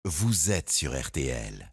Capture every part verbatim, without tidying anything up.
vous êtes sur R T L.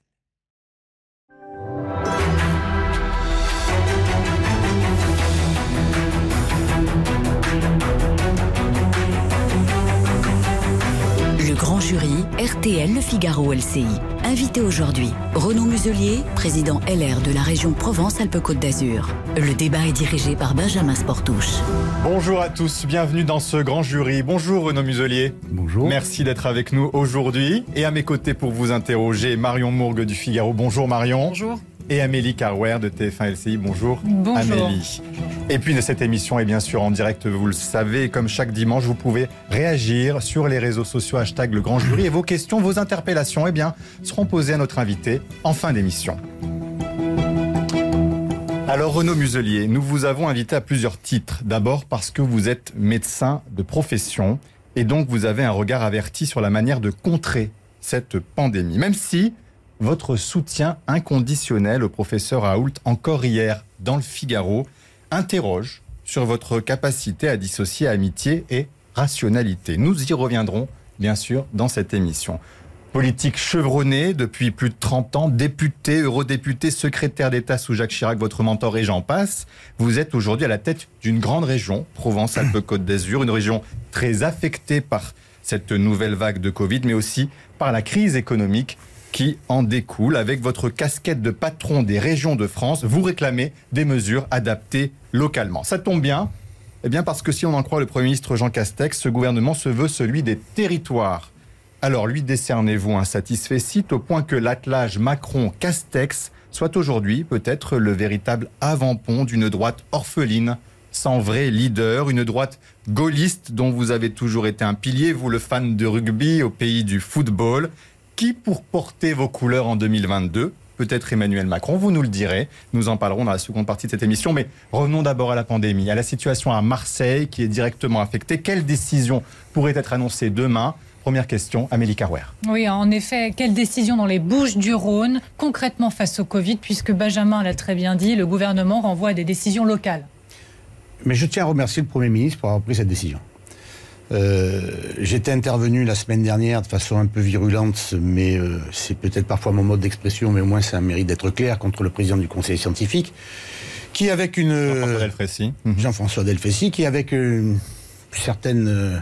Le grand jury, R T L, Le Figaro, L C I. Invité aujourd'hui, Renaud Muselier, président L R de la région Provence-Alpes-Côte d'Azur. Le débat est dirigé par Benjamin Sportouche. Bonjour à tous, bienvenue dans ce grand jury. Bonjour Renaud Muselier. Bonjour. Merci d'être avec nous aujourd'hui. Et à mes côtés pour vous interroger, Marion Mourgue du Figaro. Bonjour Marion. Bonjour. Et Amélie Carrouer de T F un L C I. Bonjour, Bonjour. Amélie. Et puis cette émission est bien sûr en direct, vous le savez. Comme chaque dimanche, vous pouvez réagir sur les réseaux sociaux, hashtag le grand jury. Et vos questions, vos interpellations, eh bien, seront posées à notre invité en fin d'émission. Alors Renaud Muselier, nous vous avons invité à plusieurs titres. D'abord parce que vous êtes médecin de profession et donc vous avez un regard averti sur la manière de contrer cette pandémie. Même si votre soutien inconditionnel au professeur Raoult, encore hier dans le Figaro, interroge sur votre capacité à dissocier amitié et rationalité. Nous y reviendrons, bien sûr, dans cette émission. Politique chevronnée depuis plus de trente ans, député, eurodéputé, secrétaire d'État sous Jacques Chirac, votre mentor et j'en passe. Vous êtes aujourd'hui à la tête d'une grande région, Provence-Alpes-Côte d'Azur, une région très affectée par cette nouvelle vague de Covid, mais aussi par la crise économique qui en découle. Avec votre casquette de patron des régions de France, vous réclamez des mesures adaptées localement. Ça tombe bien, eh bien parce que si on en croit le Premier ministre Jean Castex, ce gouvernement se veut celui des territoires. Alors lui décernez-vous un satisfecit au point que l'attelage Macron-Castex soit aujourd'hui peut-être le véritable avant-pont d'une droite orpheline, sans vrai leader, une droite gaulliste dont vous avez toujours été un pilier, vous le fan de rugby au pays du football. Qui pour porter vos couleurs en deux mille vingt-deux ? Peut-être Emmanuel Macron, vous nous le direz. Nous en parlerons dans la seconde partie de cette émission. Mais revenons d'abord à la pandémie, à la situation à Marseille qui est directement affectée. Quelles décisions pourraient être annoncées demain ? Première question, Amélie Carrouer. Oui, en effet, quelle décision dans les Bouches-du-Rhône, concrètement face au Covid, puisque Benjamin l'a très bien dit, le gouvernement renvoie à des décisions locales. Mais je tiens à remercier le Premier ministre pour avoir pris cette décision. Euh, j'étais intervenu la semaine dernière de façon un peu virulente, mais euh, c'est peut-être parfois mon mode d'expression, mais au moins ça mérite d'être clair, contre le président du Conseil scientifique, qui avec une... Jean-François Delfrécy. Jean-François Delfrécy, qui avec une certaine euh,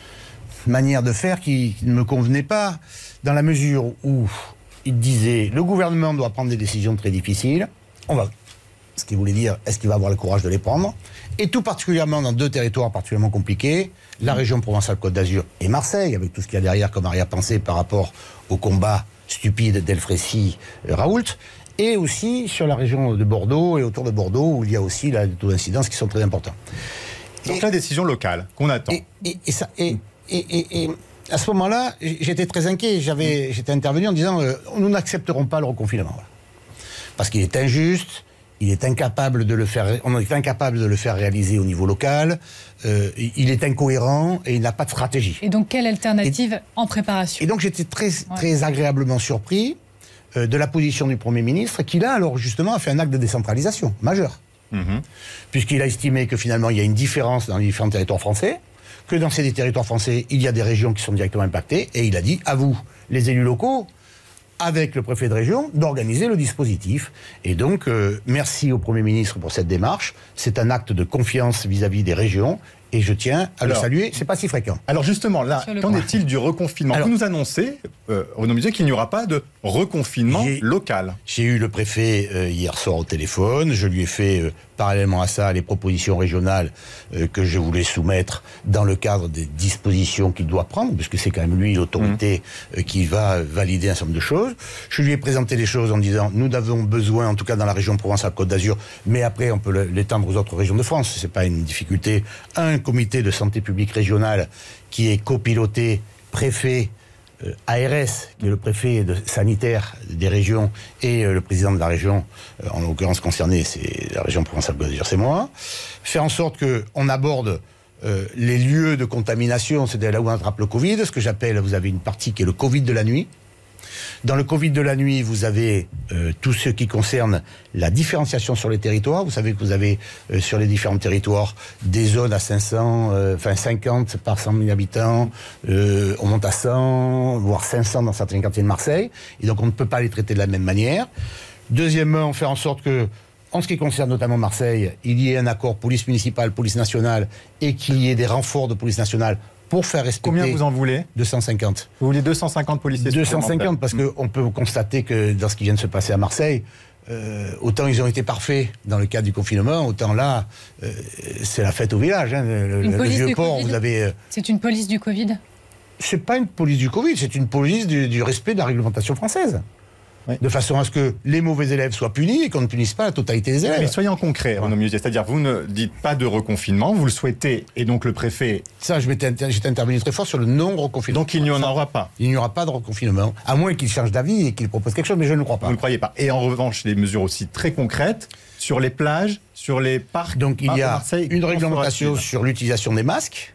manière de faire qui, qui ne me convenait pas, dans la mesure où il disait le gouvernement doit prendre des décisions très difficiles, on va... Ce qui voulait dire, est-ce qu'il va avoir le courage de les prendre ? Et tout particulièrement dans deux territoires particulièrement compliqués, la région Provence-Alpes-Côte d'Azur et Marseille, avec tout ce qu'il y a derrière comme arrière-pensée par rapport au combat stupide Delfrécy-Raoult, et aussi sur la région de Bordeaux et autour de Bordeaux, où il y a aussi là, des taux d'incidence qui sont très importants. Donc et, la décision locale qu'on attend. Et, et, et, ça, et, et, et, et à ce moment-là, j'étais très inquiet. J'avais, j'étais intervenu en disant euh, nous n'accepterons pas le reconfinement. Voilà. Parce qu'il est injuste. Il est incapable de le faire. On est incapable de le faire réaliser au niveau local. Euh, il est incohérent et il n'a pas de stratégie. Et donc, quelle alternative et, en préparation ? Et donc, j'étais très, très ouais. agréablement surpris euh, de la position du Premier ministre, qui là, alors justement, a fait un acte de décentralisation majeur, mmh. puisqu'il a estimé que finalement, il y a une différence dans les différents territoires français, que dans ces territoires français, il y a des régions qui sont directement impactées, et il a dit à vous, les élus locaux, avec le préfet de région, d'organiser le dispositif. Et donc, euh, merci au Premier ministre pour cette démarche. C'est un acte de confiance vis-à-vis des régions. Et je tiens à alors, le saluer, c'est pas si fréquent. Alors justement, là, qu'en est-il du reconfinement ? Alors, vous nous annoncez, euh, Renaud Muselier, qu'il n'y aura pas de reconfinement j'ai, local. J'ai eu le préfet euh, hier soir au téléphone, je lui ai fait, euh, parallèlement à ça, les propositions régionales euh, que je voulais soumettre dans le cadre des dispositions qu'il doit prendre, puisque c'est quand même lui l'autorité mmh. euh, qui va valider un certain nombre de choses. Je lui ai présenté les choses en disant, nous avons besoin, en tout cas dans la région Provence-Alpes-Côte d'Azur, mais après on peut l'étendre aux autres régions de France, c'est pas une difficulté. Un comité de santé publique régionale qui est copiloté préfet, euh, A R S, qui est le préfet de, sanitaire des régions, et euh, le président de la région, euh, en l'occurrence concernée, c'est la région Provence-Alpes-Côte d'Azur, c'est moi, faire en sorte qu'on aborde euh, les lieux de contamination, c'est là où on attrape le Covid, ce que j'appelle, vous avez une partie qui est le Covid de la nuit. Dans le Covid de la nuit, vous avez euh, tout ce qui concerne la différenciation sur les territoires. Vous savez que vous avez euh, sur les différents territoires des zones à cinq cents, euh, enfin cinquante par cent mille habitants. Euh, on monte à cent, voire cinq cents dans certains quartiers de Marseille. Et donc on ne peut pas les traiter de la même manière. Deuxièmement, faire en sorte que, en ce qui concerne notamment Marseille, il y ait un accord police municipale, police nationale, et qu'il y ait des renforts de police nationale pour faire respecter... Combien vous en voulez ? deux cent cinquante. Vous voulez deux cent cinquante policiers deux cent supplémentaires. cinquante, parce qu'on peut constater que dans ce qui vient de se passer à Marseille, euh, autant ils ont été parfaits dans le cadre du confinement, autant là, euh, c'est la fête au village. Hein. Le, Une le police vieux du port, Covid. vous avez... Euh, C'est une police du Covid ? c'est pas une police du Covid, c'est une police du, du respect de la réglementation française. Oui. De façon à ce que les mauvais élèves soient punis et qu'on ne punisse pas la totalité des élèves. Mais soyons concrets, Renaud Muselier, c'est-à-dire vous ne dites pas de reconfinement, vous le souhaitez, et donc le préfet... Ça, je m'étais, j'étais intervenu très fort sur le non-reconfinement. Donc il n'y en aura pas. Il n'y aura pas de reconfinement, à moins qu'il change d'avis et qu'il propose quelque chose, mais je ne le crois pas. Vous ne croyez pas. Et en revanche, des mesures aussi très concrètes sur les plages, sur les parcs... Donc il y a Marseille, une réglementation sur l'utilisation des masques,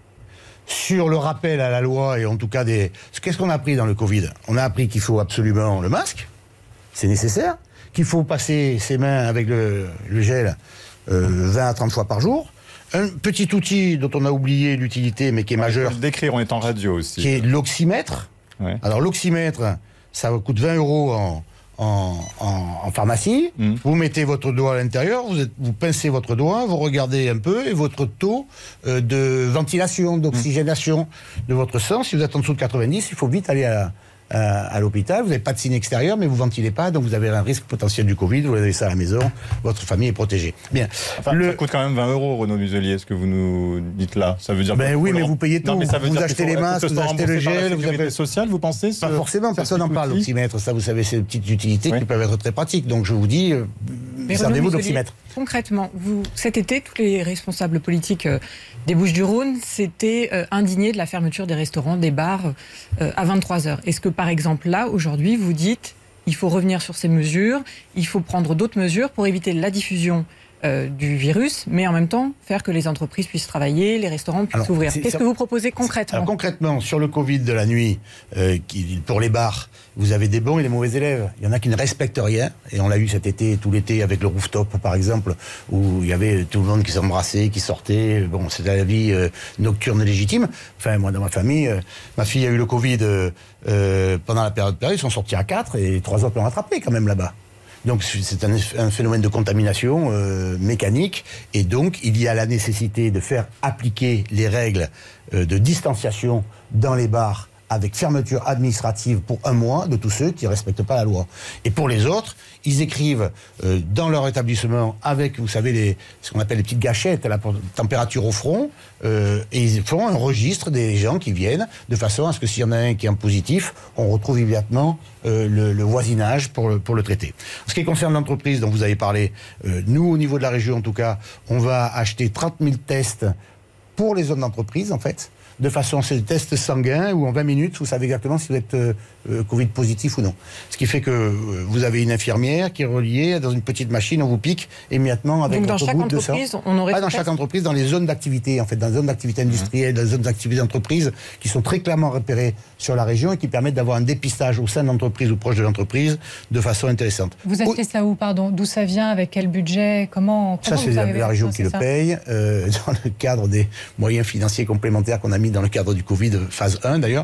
sur le rappel à la loi, et en tout cas des... Qu'est-ce qu'on a appris dans le Covid ? On a appris qu'il faut absolument le masque, c'est nécessaire, qu'il faut passer ses mains avec le, le gel euh, vingt à trente fois par jour. Un petit outil dont on a oublié l'utilité, mais qui est ouais, majeur. Je peux le décrire, on est en radio aussi. Qui est l'oxymètre. Ouais. Alors l'oxymètre, ça coûte vingt euros en, en, en, en pharmacie. Mmh. Vous mettez votre doigt à l'intérieur, vous, êtes, vous pincez votre doigt, vous regardez un peu, et votre taux euh, de ventilation, d'oxygénation mmh. de votre sang, si vous êtes en dessous de quatre-vingt-dix, il faut vite aller à la... à l'hôpital, vous n'avez pas de signe extérieur, mais vous ventilez pas, donc vous avez un risque potentiel du Covid, vous avez ça à la maison, votre famille est protégée. Bien. Enfin, le... Ça coûte quand même vingt euros, Renaud Muselier, ce que vous nous dites là. Ça veut dire ben que oui, mais vous payez tout. Non, mais ça veut vous dire achetez les masques, vous achetez le gel, vous avez social, vous pensez ce... Pas forcément, personne n'en parle, l'oxymètre. Ça, vous savez, c'est des petites utilités oui. qui peuvent être très pratiques. Donc je vous dis, euh, servez-vous d'oxymètre. Concrètement, vous, cet été, tous les responsables politiques euh, des Bouches-du-Rhône s'étaient euh, indignés de la fermeture des restaurants, des bars euh, à vingt-trois heures. Est-ce que, par exemple, là, aujourd'hui, vous dites il faut revenir sur ces mesures, il faut prendre d'autres mesures pour éviter la diffusion euh, du virus, mais en même temps faire que les entreprises puissent travailler, les restaurants puissent s'ouvrir. Qu'est-ce que vous proposez concrètement ? Alors, concrètement, sur le Covid de la nuit, euh, qui, pour les bars, vous avez des bons et des mauvais élèves. Il y en a qui ne respectent rien, et on l'a eu cet été, tout l'été, avec le rooftop, par exemple, où il y avait tout le monde qui s'embrassait, qui sortait. Bon, c'était la vie euh, nocturne légitime. Enfin, moi, dans ma famille, euh, ma fille a eu le Covid euh, euh, pendant la période période, ils sont sortis à quatre, et trois autres l'ont rattrapé quand même là-bas. Donc c'est un, un phénomène de contamination euh, mécanique, et donc il y a la nécessité de faire appliquer les règles euh, de distanciation dans les bars, avec fermeture administrative pour un mois de tous ceux qui ne respectent pas la loi. Et pour les autres, ils écrivent euh, dans leur établissement avec, vous savez, les, ce qu'on appelle les petites gâchettes à la température au front, euh, et ils font un registre des gens qui viennent, de façon à ce que s'il y en a un qui est en positif, on retrouve immédiatement euh, le, le voisinage pour le, pour le traiter. En ce qui concerne l'entreprise dont vous avez parlé, euh, nous, au niveau de la région en tout cas, on va acheter trente mille tests pour les zones d'entreprise, en fait, de façon, c'est des tests sanguins où en vingt minutes, vous savez exactement si vous êtes euh, Covid positif ou non. Ce qui fait que euh, vous avez une infirmière qui est reliée dans une petite machine, on vous pique immédiatement avec votre goutte de sang. Donc dans chaque entreprise, on aurait... Pas dans chaque entreprise, dans les zones d'activité, en fait, dans les zones d'activité industrielle, dans les zones d'activité d'entreprise, qui sont très clairement repérées sur la région et qui permettent d'avoir un dépistage au sein de l'entreprise ou proche de l'entreprise de façon intéressante. Vous achetez ça où, pardon ? D'où ça vient ? Avec quel budget ? Comment, comment Ça, c'est la, la région qui le paye, euh, dans le cadre des moyens financiers complémentaires qu'on a mis dans le cadre du Covid, phase un d'ailleurs.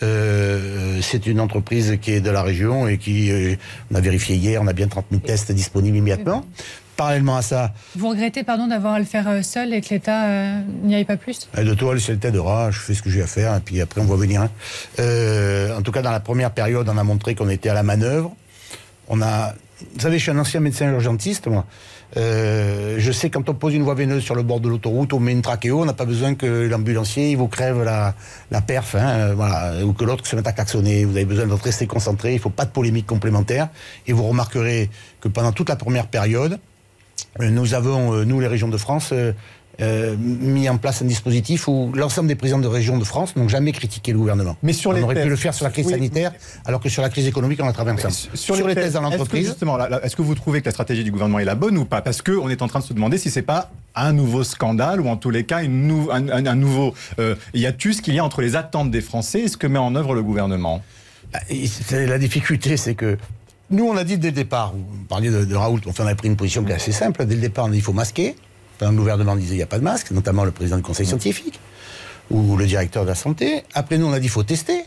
Euh, c'est une entreprise qui est de la région et qui, euh, on a vérifié hier, on a bien trente mille tests disponibles immédiatement. Parallèlement à ça... Vous regrettez, pardon, d'avoir à le faire seul et que l'État euh, n'y aille pas plus ? De toi, le ciel t'aidera, je fais ce que j'ai à faire et puis après on voit venir. Hein. Euh, en tout cas, dans la première période, on a montré qu'on était à la manœuvre. On a... Vous savez, je suis un ancien médecin urgentiste, moi. Euh, je sais quand on pose une voie veineuse sur le bord de l'autoroute, on met une trachéo, on n'a pas besoin que l'ambulancier il vous crève la, la perf, hein, euh, voilà, ou que l'autre se mette à klaxonner. Vous avez besoin de rester concentré, il ne faut pas de polémique complémentaire. Et vous remarquerez que pendant toute la première période, euh, nous avons, euh, nous les régions de France, euh, Euh, mis en place un dispositif où l'ensemble des présidents de régions de France n'ont jamais critiqué le gouvernement. Mais sur on les aurait tests, pu le faire sur la crise oui, sanitaire, alors que sur la crise économique, on a travaillé ensemble. Sur, sur les, les tests, tests dans l'entreprise... Est-ce que, justement, là, là, est-ce que vous trouvez que la stratégie du gouvernement est la bonne ou pas ? Parce qu'on est en train de se demander si c'est pas un nouveau scandale ou en tous les cas une nou- un, un, un nouveau euh, hiatus qu'il y a entre les attentes des Français et ce que met en œuvre le gouvernement. La difficulté, c'est que nous, on a dit dès le départ, vous parliez de, de Raoult, enfin, on a pris une position qui est assez simple. Dès le départ, on a dit qu'il faut masquer. Enfin, le gouvernement disait qu'il n'y a pas de masque, notamment le président du conseil scientifique ou le directeur de la santé. Après, nous, on a dit qu'il faut tester.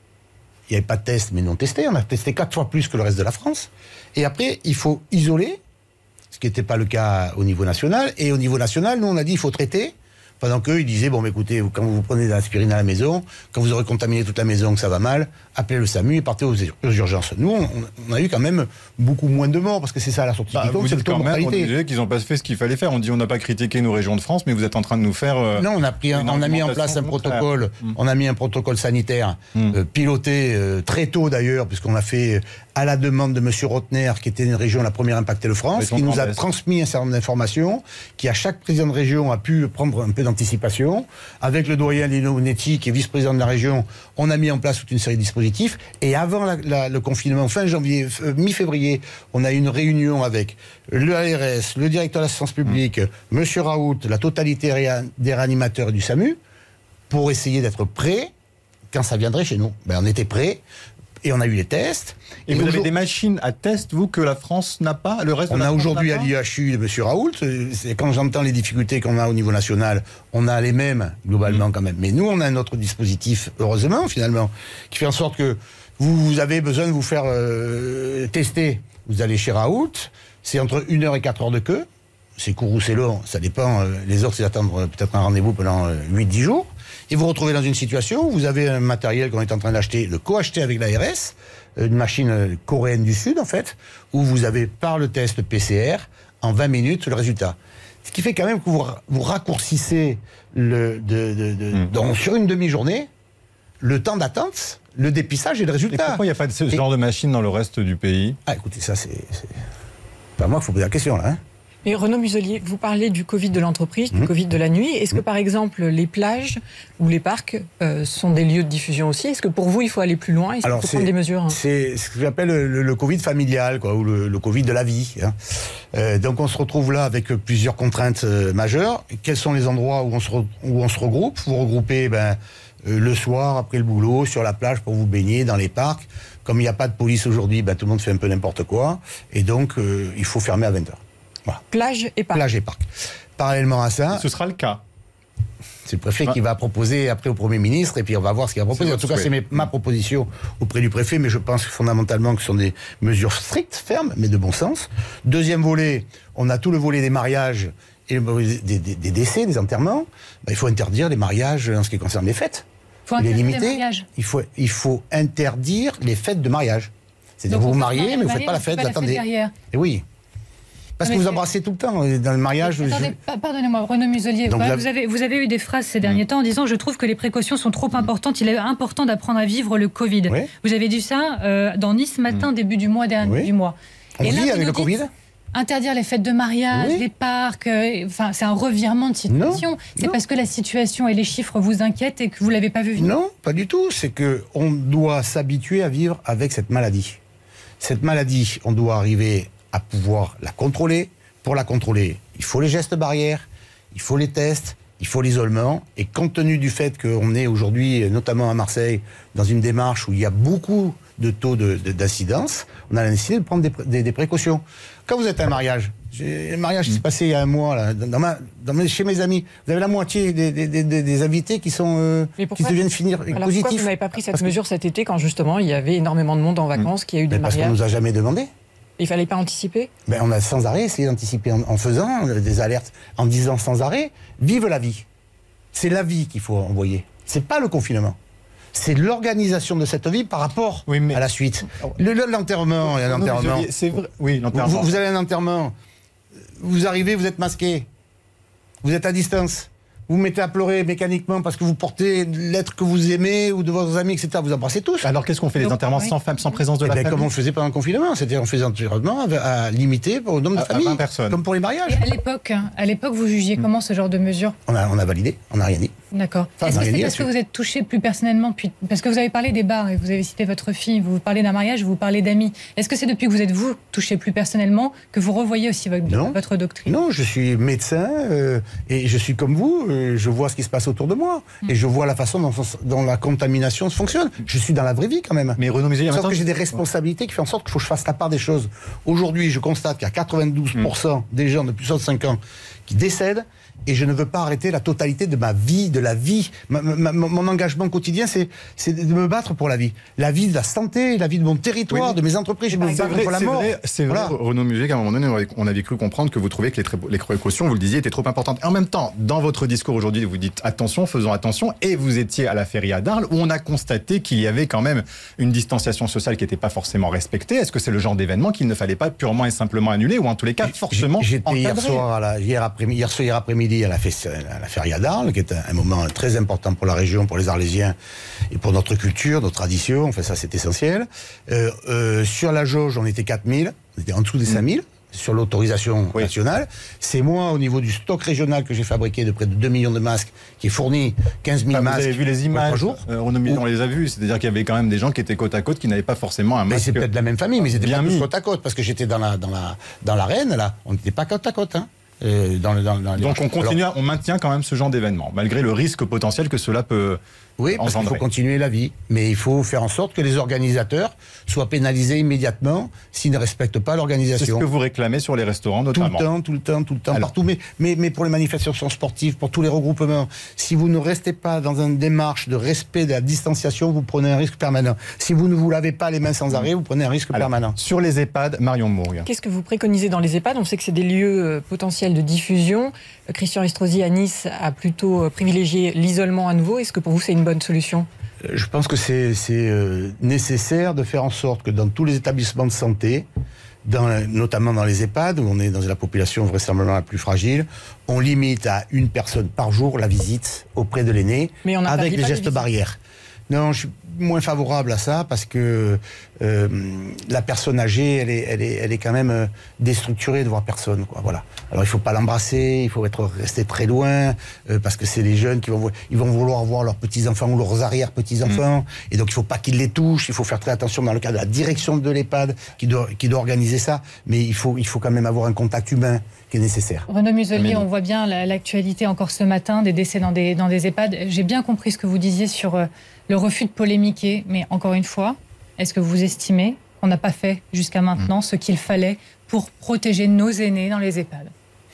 Il n'y avait pas de test, mais non testé. On a testé quatre fois plus que le reste de la France. Et après, il faut isoler, ce qui n'était pas le cas au niveau national. Et au niveau national, nous, on a dit qu'il faut traiter. Pendant qu'eux, ils disaient, bon, mais écoutez, quand vous prenez de l'aspirine à la maison, quand vous aurez contaminé toute la maison, que ça va mal, appelez le SAMU et partez aux, aux urgences. Nous, on, on a eu quand même beaucoup moins de morts, parce que c'est ça la sortie bah, du taux, c'est le taux de mortalité. On disait qu'ils n'ont pas fait ce qu'il fallait faire. On dit, on n'a pas critiqué nos régions de France, mais vous êtes en train de nous faire... Euh, non, on a, pris un, on a mis en place un protocole, mmh. on a mis un protocole sanitaire, mmh. euh, piloté euh, très tôt d'ailleurs, puisqu'on a fait... Euh, à la demande de M. Rotner, qui était une région la première impactée de France, qui nous a transmis un certain nombre d'informations, qui à chaque président de région a pu prendre un peu d'anticipation. Avec le doyen Lino Netti, qui est vice-président de la région, on a mis en place toute une série de dispositifs. Et avant la, la, le confinement, fin janvier, euh, mi-février, on a eu une réunion avec le A R S, le directeur de l'assistance publique, mmh. M. Raoult, la totalité réa- des réanimateurs du SAMU, pour essayer d'être prêts quand ça viendrait chez nous. Ben, on était prêts. Et on a eu les tests. Et, et vous avez des machines à test, vous, que la France n'a pas, le reste On de la a France aujourd'hui n'a à pas l'I H U de M. Raoult, c'est quand j'entends les difficultés qu'on a au niveau national, on a les mêmes, globalement, mmh. quand même. Mais nous, on a un autre dispositif, heureusement, finalement, qui fait en sorte que vous, vous avez besoin de vous faire euh, tester. Vous allez chez Raoult, c'est entre une heure et quatre heures de queue. C'est court ou c'est long, ça dépend. Euh, les autres, c'est d'attendre euh, peut-être un rendez-vous pendant euh, huit dix jours. Et vous vous retrouvez dans une situation où vous avez un matériel qu'on est en train d'acheter, le co-acheter avec l'A R S, une machine coréenne du Sud, en fait, où vous avez, par le test P C R, en vingt minutes, le résultat. Ce qui fait quand même que vous, vous raccourcissez le, de, de, de, mmh. donc, sur une demi-journée le temps d'attente, le dépistage et le résultat. Et pourquoi il n'y a pas de ce et... genre de machine dans le reste du pays ? Ah, écoutez, ça, c'est... c'est pas moi qu'il faut poser la question, là, hein. Mais Renaud Muselier, vous parlez du Covid de l'entreprise, du mmh. Covid de la nuit. Est-ce que, par exemple, les plages ou les parcs euh, sont des lieux de diffusion aussi ? Est-ce que pour vous, il faut aller plus loin ? Est-ce qu'il faut prendre des mesures hein ? C'est ce que j'appelle le, le Covid familial, quoi, ou le, le Covid de la vie. Hein. Euh, donc on se retrouve là avec plusieurs contraintes euh, majeures. Quels sont les endroits où on se, re, où on se regroupe ? Vous regroupez ben, euh, le soir, après le boulot, sur la plage pour vous baigner, dans les parcs. Comme il n'y a pas de police aujourd'hui, ben, tout le monde fait un peu n'importe quoi. Et donc, euh, il faut fermer à vingt heures. Voilà. Plage et parc. Plage et parc. Parallèlement à ça... Ce sera le cas. C'est le préfet ah. qui va proposer après au Premier ministre, et puis on va voir ce qu'il va proposer. En tout cas, c'est mes, ma proposition auprès du préfet, mais je pense fondamentalement que ce sont des mesures strictes, fermes, mais de bon sens. Deuxième volet, on a tout le volet des mariages et des, des, des décès, des enterrements. Ben, il faut interdire les mariages en ce qui concerne les fêtes. Il faut interdire les limiter. les mariages. Il faut, il faut interdire les fêtes de mariage. C'est-à-dire vous vous mariez, mais vous ne faites pas la fête, vous attendez. Et oui. Parce que vous embrassez tout le temps dans le mariage. Attendez, je... pardonnez-moi, Renaud Muselier. Vous avez... Vous, avez, vous avez eu des phrases ces derniers mmh. temps en disant « Je trouve que les précautions sont trop importantes. Il est important d'apprendre à vivre le Covid. Oui. » Vous avez dit ça euh, dans Nice matin, mmh. début du mois dernier. Oui. Du mois. On Et vit là, avec le Covid. Interdire les fêtes de mariage, oui. les parcs, euh, enfin, c'est un revirement de situation. Non, c'est non. parce que la situation et les chiffres vous inquiètent et que vous ne l'avez pas vu venir. Non, pas du tout. C'est qu'on doit s'habituer à vivre avec cette maladie. Cette maladie, on doit arriver à pouvoir la contrôler. Pour la contrôler, il faut les gestes barrières, il faut les tests, il faut l'isolement. Et compte tenu du fait qu'on est aujourd'hui, notamment à Marseille, dans une démarche où il y a beaucoup de taux de, de, d'incidence, on a décidé de prendre des, des, des précautions. Quand vous êtes à un mariage, j'ai, un mariage qui s'est passé il y a un mois, là, dans ma, dans mes, chez mes amis, vous avez la moitié des, des, des, des invités qui, sont, euh, qui deviennent finir alors positifs. Pourquoi vous n'avez pas pris cette Parce mesure que... cet été quand justement il y avait énormément de monde en vacances, mmh. qu'il y a eu des Mais mariages ? Parce qu'on ne nous a jamais demandé. Il fallait pas anticiper ? Ben, on a sans arrêt essayé d'anticiper en, en faisant des alertes, en disant sans arrêt, vive la vie. C'est la vie qu'il faut envoyer. C'est pas le confinement. C'est l'organisation de cette vie par rapport oui, mais... à la suite. Le, le, l'enterrement, il y a l'enterrement. Non, c'est vrai. Oui, l'enterrement. Vous, vous avez un enterrement. Vous arrivez, vous êtes masqué. Vous êtes à distance. Vous vous mettez à pleurer mécaniquement parce que vous portez l'être que vous aimez ou de vos amis, et cetera. Vous embrassez tous. Alors qu'est-ce qu'on fait, les enterrements sans femme, sans présence de et la ben, famille ? Comme on le faisait pendant le confinement, c'est-à-dire on faisait un enterrement à, à limiter au nombre de à, familles, à vingt personnes. Comme pour les mariages. Et à l'époque, à l'époque, vous jugiez comment ce genre de mesures ? On a, on a validé, on n'a rien dit. D'accord. Enfin, Est-ce que c'est parce que vous êtes touché plus personnellement depuis... Parce que vous avez parlé des bars et vous avez cité votre fille, vous parlez d'un mariage, vous parlez d'amis. Est-ce que c'est depuis que vous êtes, vous, touché plus personnellement que vous revoyez aussi votre, votre doctrine ? Non, je suis médecin euh, et je suis comme vous. euh, je vois ce qui se passe autour de moi. Mmh. Et je vois la façon dont, dont la contamination fonctionne. Je suis dans la vraie vie quand même. Mais Renaud Muselier, sauf maintenant, que j'ai des responsabilités qui font en sorte qu'il faut que je fasse la part des choses. Aujourd'hui, je constate qu'il y a quatre-vingt-douze pour cent mmh. des gens de plus de soixante-cinq ans qui décèdent. Et je ne veux pas arrêter la totalité de ma vie, de la vie. Ma, ma, mon engagement quotidien, c'est, c'est de me battre pour la vie. La vie de la santé, la vie de mon territoire, oui, de mes entreprises. Je me bats contre la mort. Vrai, c'est voilà. vrai, Renaud Muselier, qu'à un moment donné, on avait cru comprendre que vous trouviez que les, tré- les précautions, vous le disiez, étaient trop importantes. Et en même temps, dans votre discours aujourd'hui, vous dites attention, faisons attention. Et vous étiez à la Feria d'Arles, où on a constaté qu'il y avait quand même une distanciation sociale qui n'était pas forcément respectée. Est-ce que c'est le genre d'événement qu'il ne fallait pas purement et simplement annuler, ou en tous les cas, forcément J'étais encadrer. hier soir, à la, hier, après, hier, soir, hier après-midi à la fête. À la Feria d'Arles, qui est un, un moment très important pour la région, pour les Arlésiens et pour notre culture, nos traditions. Enfin, ça, c'est essentiel. Euh, euh, sur la jauge, on était quatre mille, on était en dessous des cinq mille. Sur l'autorisation oui. nationale. C'est moi, au niveau du stock régional que j'ai fabriqué de près de deux millions de masques, qui est fourni quinze mille ah, masques. Vous avez vu les images, euh, on, on les a vus, c'est-à-dire qu'il y avait quand même des gens qui étaient côte à côte, qui n'avaient pas forcément un masque. Mais c'est peut-être la même famille, mais ils étaient bien pas tous mis. côte à côte, parce que j'étais dans la, dans la, dans l'arène, là, on n'était pas côte à côte, hein. Euh, dans le, dans, dans Donc on continue, Alors, on maintient quand même ce genre d'événement, malgré le risque potentiel que cela peut oui, parce engendrer. qu'il faut continuer la vie, mais il faut faire en sorte que les organisateurs soient pénalisés immédiatement s'ils ne respectent pas l'organisation. C'est ce que vous réclamez sur les restaurants notamment. Tout le temps, tout le temps, tout le temps, Alors. partout. Mais, mais, mais pour les manifestations sportives, pour tous les regroupements, si vous ne restez pas dans une démarche de respect de la distanciation, vous prenez un risque permanent. Si vous ne vous lavez pas les mains sans arrêt, vous prenez un risque Alors, permanent. Sur les EHPAD, Marion Mourgue. Qu'est-ce que vous préconisez dans les EHPAD ? On sait que c'est des lieux euh, potentiels de diffusion. Euh, Christian Estrosi à Nice a plutôt euh, privilégié l'isolement à nouveau. Est-ce que pour vous c'est une bonne solution ? Je pense que c'est, c'est euh, nécessaire de faire en sorte que dans tous les établissements de santé, dans, notamment dans les EHPAD, où on est dans la population vraisemblablement la plus fragile, on limite à une personne par jour la visite auprès de l'aîné, avec des gestes barrières. Non, je suis moins favorable à ça parce que euh, la personne âgée, elle est, elle est, elle est quand même euh, déstructurée de voir personne, quoi. Voilà. Alors il faut pas l'embrasser, il faut être resté très loin euh, parce que c'est les jeunes qui vont, ils vont vouloir voir leurs petits enfants ou leurs arrière petits enfants, mmh. et donc il faut pas qu'ils les touchent. Il faut faire très attention dans le cadre de la direction de l'EHPAD qui doit, qui doit organiser ça, mais il faut, il faut quand même avoir un contact humain qui est nécessaire. Renaud Muselier, on voit bien l'actualité encore ce matin des décès dans des, dans des EHPAD. J'ai bien compris ce que vous disiez sur euh, le refus de polémiquer, mais encore une fois, est-ce que vous estimez qu'on n'a pas fait jusqu'à maintenant mmh. ce qu'il fallait pour protéger nos aînés dans les EHPAD ?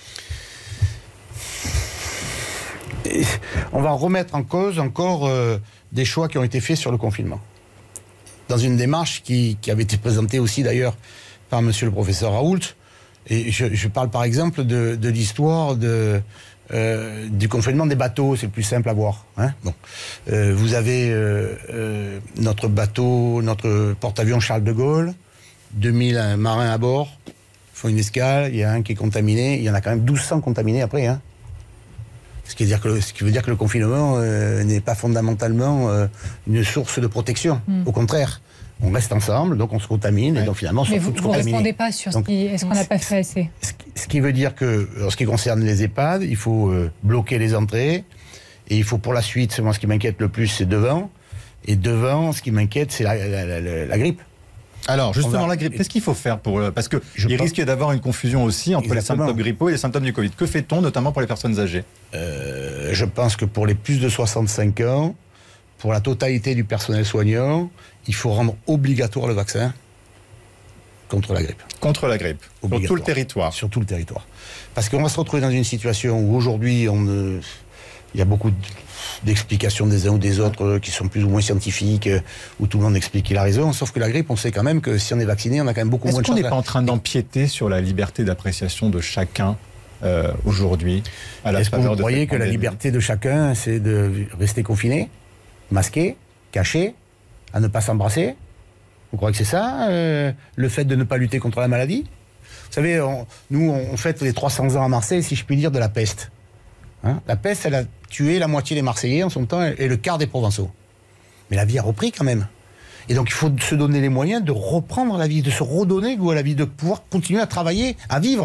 Et on va remettre en cause encore euh, des choix qui ont été faits sur le confinement. Dans une démarche qui, qui avait été présentée aussi d'ailleurs par monsieur le professeur Raoult. Et je, je parle par exemple de, de l'histoire de, euh, du confinement des bateaux, c'est le plus simple à voir. Hein, bon. euh, vous avez euh, euh, notre bateau, notre porte-avions Charles de Gaulle, deux mille marins à bord, font une escale, il y a un qui est contaminé, il y en a quand même douze cents contaminés après. Hein. Ce qui veut dire que le, ce qui veut dire que le confinement euh, n'est pas fondamentalement euh, une source de protection. Mmh. Au contraire, on reste ensemble, donc on se contamine, ouais. et donc finalement on se retrouve contaminé. Mais vous ne répondez pas sur donc, ce qui, est-ce qu'on n'a pas fait assez. Ce qui, ce qui veut dire que, en ce qui concerne les EHPAD, il faut euh, bloquer les entrées, et il faut pour la suite, moi ce qui m'inquiète le plus, c'est devant, et devant, ce qui m'inquiète, c'est la, la, la, la, la grippe. Alors, justement, va... la grippe, qu'est-ce qu'il faut faire pour... Parce qu'il pense... risque d'avoir une confusion aussi entre Exactement. les symptômes grippaux et les symptômes du Covid. Que fait-on, notamment pour les personnes âgées ? euh, Je pense que pour les plus de soixante-cinq ans, pour la totalité du personnel soignant, il faut rendre obligatoire le vaccin contre la grippe. Contre la grippe, sur tout le territoire. Sur tout le territoire. Parce qu'on va se retrouver dans une situation où aujourd'hui, on ne... il y a beaucoup d'explications des uns ou des autres qui sont plus ou moins scientifiques, où tout le monde explique qu'il a raison, sauf que la grippe, on sait quand même que si on est vacciné, on a quand même beaucoup Est-ce moins de chances. Est-ce qu'on n'est pas en train d'empiéter sur la liberté d'appréciation de chacun euh, aujourd'hui à la Est-ce que vous croyez que la liberté de chacun, c'est de rester confiné, masqué, caché, à ne pas s'embrasser ? Vous croyez que c'est ça, euh, le fait de ne pas lutter contre la maladie ? Vous savez, on, nous, on fête les trois cents ans à Marseille, si je puis dire, de la peste. Hein ? La peste, elle a tué la moitié des Marseillais en son temps et le quart des Provençaux. Mais la vie a repris quand même. Et donc il faut se donner les moyens de reprendre la vie, de se redonner goût à la vie, de pouvoir continuer à travailler, à vivre.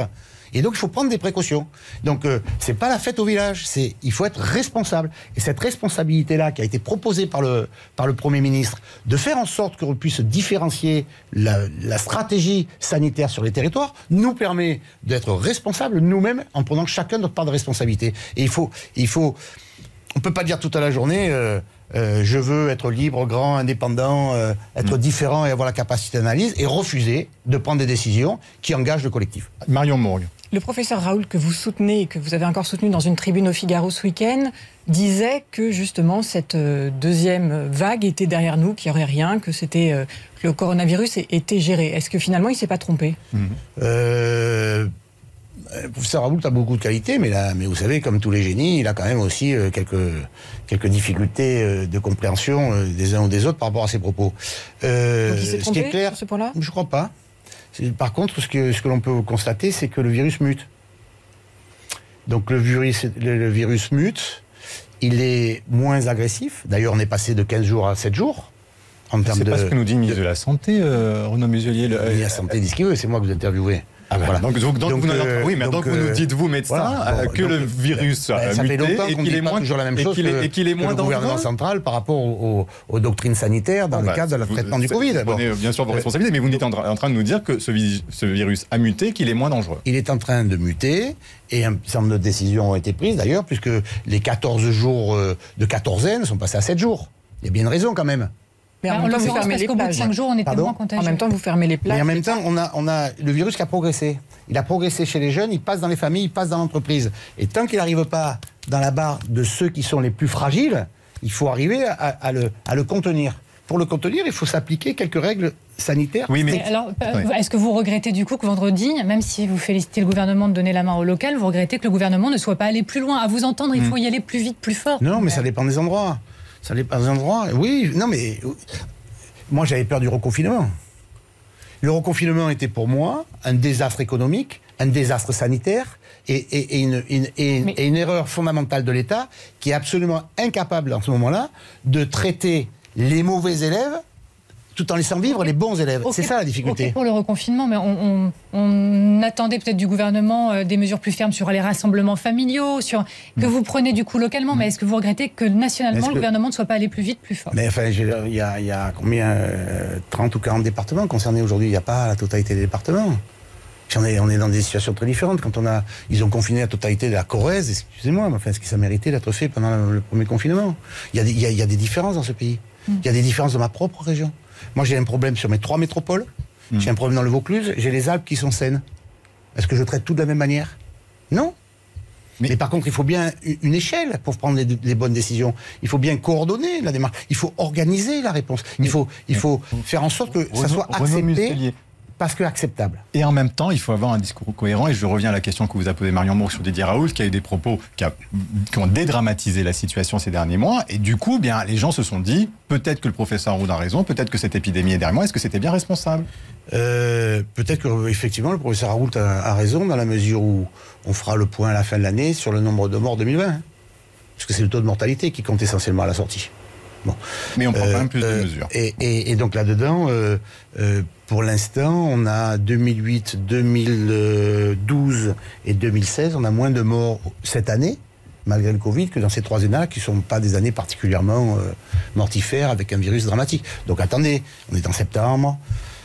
Et donc, il faut prendre des précautions. Donc, euh, c'est pas la fête au village. C'est, il faut être responsable. Et cette responsabilité-là, qui a été proposée par le, par le Premier ministre, de faire en sorte qu'on puisse différencier la, la stratégie sanitaire sur les territoires, nous permet d'être responsables nous-mêmes en prenant chacun notre part de responsabilité. Et il faut, il faut, on peut pas dire toute la journée, euh, euh, je veux être libre, grand, indépendant, euh, être mmh. différent et avoir la capacité d'analyse, et refuser de prendre des décisions qui engagent le collectif. Marion Mourgue. Le professeur Raoult, que vous soutenez et que vous avez encore soutenu dans une tribune au Figaro ce week-end, disait que justement cette deuxième vague était derrière nous, qu'il n'y aurait rien, que c'était euh, que le coronavirus était géré. Est-ce que finalement il ne s'est pas trompé? mmh. euh... Le professeur Raoult a beaucoup de qualités, mais, là, mais vous savez, comme tous les génies, il a quand même aussi euh, quelques, quelques difficultés euh, de compréhension euh, des uns ou des autres par rapport à ses propos. Euh, Donc il s'est trompé ce qui est clair, sur ce point-là? Je ne crois pas. Par contre, ce que, ce que l'on peut constater, c'est que le virus mute. Donc le virus, le, le virus mute, il est moins agressif. D'ailleurs, on est passé de quinze jours à sept jours. C'est de, pas ce que nous dit le ministre de, de la Santé, euh, Renaud Muselier. Le, le ministre de la Santé dit ce qu'il veut, c'est moi que vous interviewez. Ah ben, voilà. Donc, donc, donc, donc, vous, euh, oui, mais donc, donc vous nous dites, vous, médecin, voilà, bon, que donc, le virus ben, a ça muté fait longtemps et qu'il est moins toujours la même chose qu'il est, et qu'il est moins que le gouvernement central par rapport aux, aux doctrines sanitaires dans bon, le cadre bah, de la traitement du Covid. Vous prenez bon. bien sûr vos responsabilités, mais vous êtes en, en train de nous dire que ce, ce virus a muté, qu'il est moins dangereux. Il est en train de muter, et un certain nombre de décisions ont été prises d'ailleurs, puisque les quatorze jours de quatorzaine sont passés à sept jours. Il y a bien une raison quand même. Mais en, en même temps, vous fermez les plages. cinq jours, on était Pardon moins contagieux. En même temps, vous fermez les plages. Mais en même temps, on a, on a le virus qui a progressé. Il a progressé chez les jeunes, il passe dans les familles, il passe dans l'entreprise. Et tant qu'il n'arrive pas dans la barre de ceux qui sont les plus fragiles, il faut arriver à, à, le, à le contenir. Pour le contenir, il faut s'appliquer quelques règles sanitaires. Oui, mais alors, oui. Est-ce que vous regrettez du coup que vendredi, même si vous félicitez le gouvernement de donner la main au local, vous regrettez que le gouvernement ne soit pas allé plus loin? À vous entendre, il faut y aller plus vite, plus fort. Non, mais ça dépend des endroits. Ça dépend des endroits. Oui, non, mais moi, j'avais peur du reconfinement. Le reconfinement était pour moi un désastre économique, un désastre sanitaire et, et, et, une, une, et, Mais... et une erreur fondamentale de l'État qui est absolument incapable en ce moment-là de traiter les mauvais élèves tout en laissant vivre okay. les bons élèves. Okay. C'est ça la difficulté. Okay pour le reconfinement, mais on, on, on attendait peut-être du gouvernement euh, des mesures plus fermes sur les rassemblements familiaux, sur, que mmh. vous prenez du coup localement, mmh. mais est-ce que vous regrettez que nationalement, que... le gouvernement ne soit pas allé plus vite, plus fort? Mais enfin, il y a, y a combien euh, trente ou quarante départements concernés aujourd'hui? Il n'y a pas la totalité des départements. On est, on est dans des situations très différentes. Quand on a, ils ont confiné la totalité de la Corrèze, excusez-moi, mais enfin, est-ce que ça méritait d'être fait pendant le, le premier confinement? Il y, a des, il, y a, il y a des différences dans ce pays. Mmh. Il y a des différences dans ma propre région. Moi, j'ai un problème sur mes trois métropoles. Mmh. J'ai un problème dans le Vaucluse. J'ai les Alpes qui sont saines. Est-ce que je traite tout de la même manière? Non. Mais, Mais par contre, il faut bien une échelle pour prendre les, les bonnes décisions. Il faut bien coordonner la démarche. Il faut organiser la réponse. Il faut, il faut faire en sorte que Renaud, ça soit accepté. Parce que acceptable. Et en même temps, il faut avoir un discours cohérent. Et je reviens à la question que vous a posée Marion Mourgue sur Didier Raoult, qui a eu des propos qui, a, qui ont dédramatisé la situation ces derniers mois. Et du coup, bien, les gens se sont dit, peut-être que le professeur Raoult a raison, peut-être que cette épidémie est derrière moi. Est-ce que c'était bien responsable? euh, Peut-être que effectivement, le professeur Raoult a, a raison dans la mesure où on fera le point à la fin de l'année sur le nombre de morts deux mille vingt. Hein, parce que c'est le taux de mortalité qui compte essentiellement à la sortie. Bon. Mais on prend euh, quand même plus euh, de mesures. Et, et, et donc là-dedans, euh, euh, pour l'instant, on a deux mille huit, deux mille douze et deux mille seize, on a moins de morts cette année, malgré le Covid, que dans ces trois années-là, qui ne sont pas des années particulièrement euh, mortifères avec un virus dramatique. Donc attendez, on est en septembre,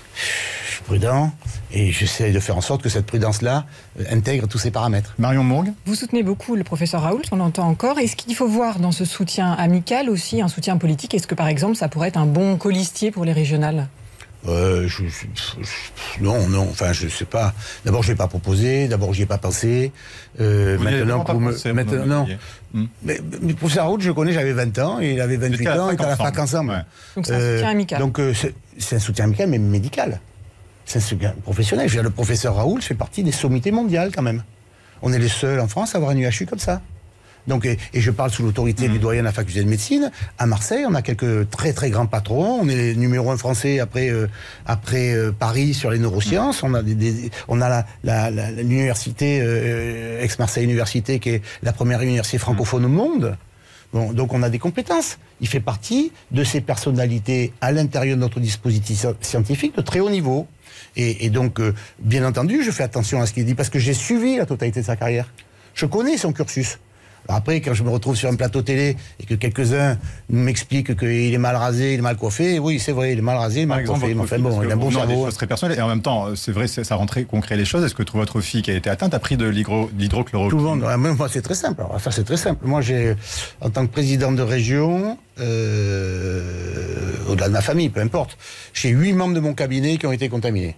je suis prudent, et j'essaie de faire en sorte que cette prudence-là euh, intègre tous ces paramètres. Marion Mourgue. Vous soutenez beaucoup le professeur Raoult, on l'entend encore. Est-ce qu'il faut voir dans ce soutien amical aussi un soutien politique? Est-ce que par exemple ça pourrait être un bon colistier pour les régionales? Euh, je, je, je, non, non, enfin, je sais pas. D'abord, je l'ai pas proposé. D'abord, j'y ai pas pensé. Euh, Vous maintenant, pour me, pensé, maintenant, non. Hum. Mais, mais pour sa route, je connais. J'avais vingt ans et il avait vingt-huit ans. On était à la fac ensemble. Ouais. Donc c'est un soutien amical. Euh, donc euh, c'est, c'est un soutien amical, mais médical. C'est un soutien professionnel. Je veux dire, le professeur Raoult fait partie des sommités mondiales quand même. On est les seuls en France à avoir un U H U comme ça. Donc, et, et je parle sous l'autorité mmh. du doyen de la faculté de médecine. À Marseille, on a quelques très très grands patrons. On est numéro un français après euh, après euh, Paris sur les neurosciences. Mmh. On a des, des, on a la, la, la l'université euh, ex-Marseille Université qui est la première université francophone mmh. au monde. Bon, donc on a des compétences. Il fait partie de ces personnalités à l'intérieur de notre dispositif scientifique de très haut niveau. Et, et donc, euh, bien entendu, je fais attention à ce qu'il dit, parce que j'ai suivi la totalité de sa carrière. Je connais son cursus. Alors après, quand je me retrouve sur un plateau télé et que quelques-uns m'expliquent qu'il est mal rasé, il est mal coiffé, oui, c'est vrai, il est mal rasé, il est mal Par coiffé. exemple, Enfin, bon, il a un bon cerveau. Des choses très personnelles. Et en même temps, c'est vrai, ça rentrait concret les choses. Est-ce que votre fille qui a été atteinte a pris de l'hydrochloroquine? Tout le monde. Moi, c'est très simple. Alors, ça, c'est très simple. Moi, j'ai, en tant que président de région, euh, au-delà de ma famille, peu importe, j'ai huit membres de mon cabinet qui ont été contaminés.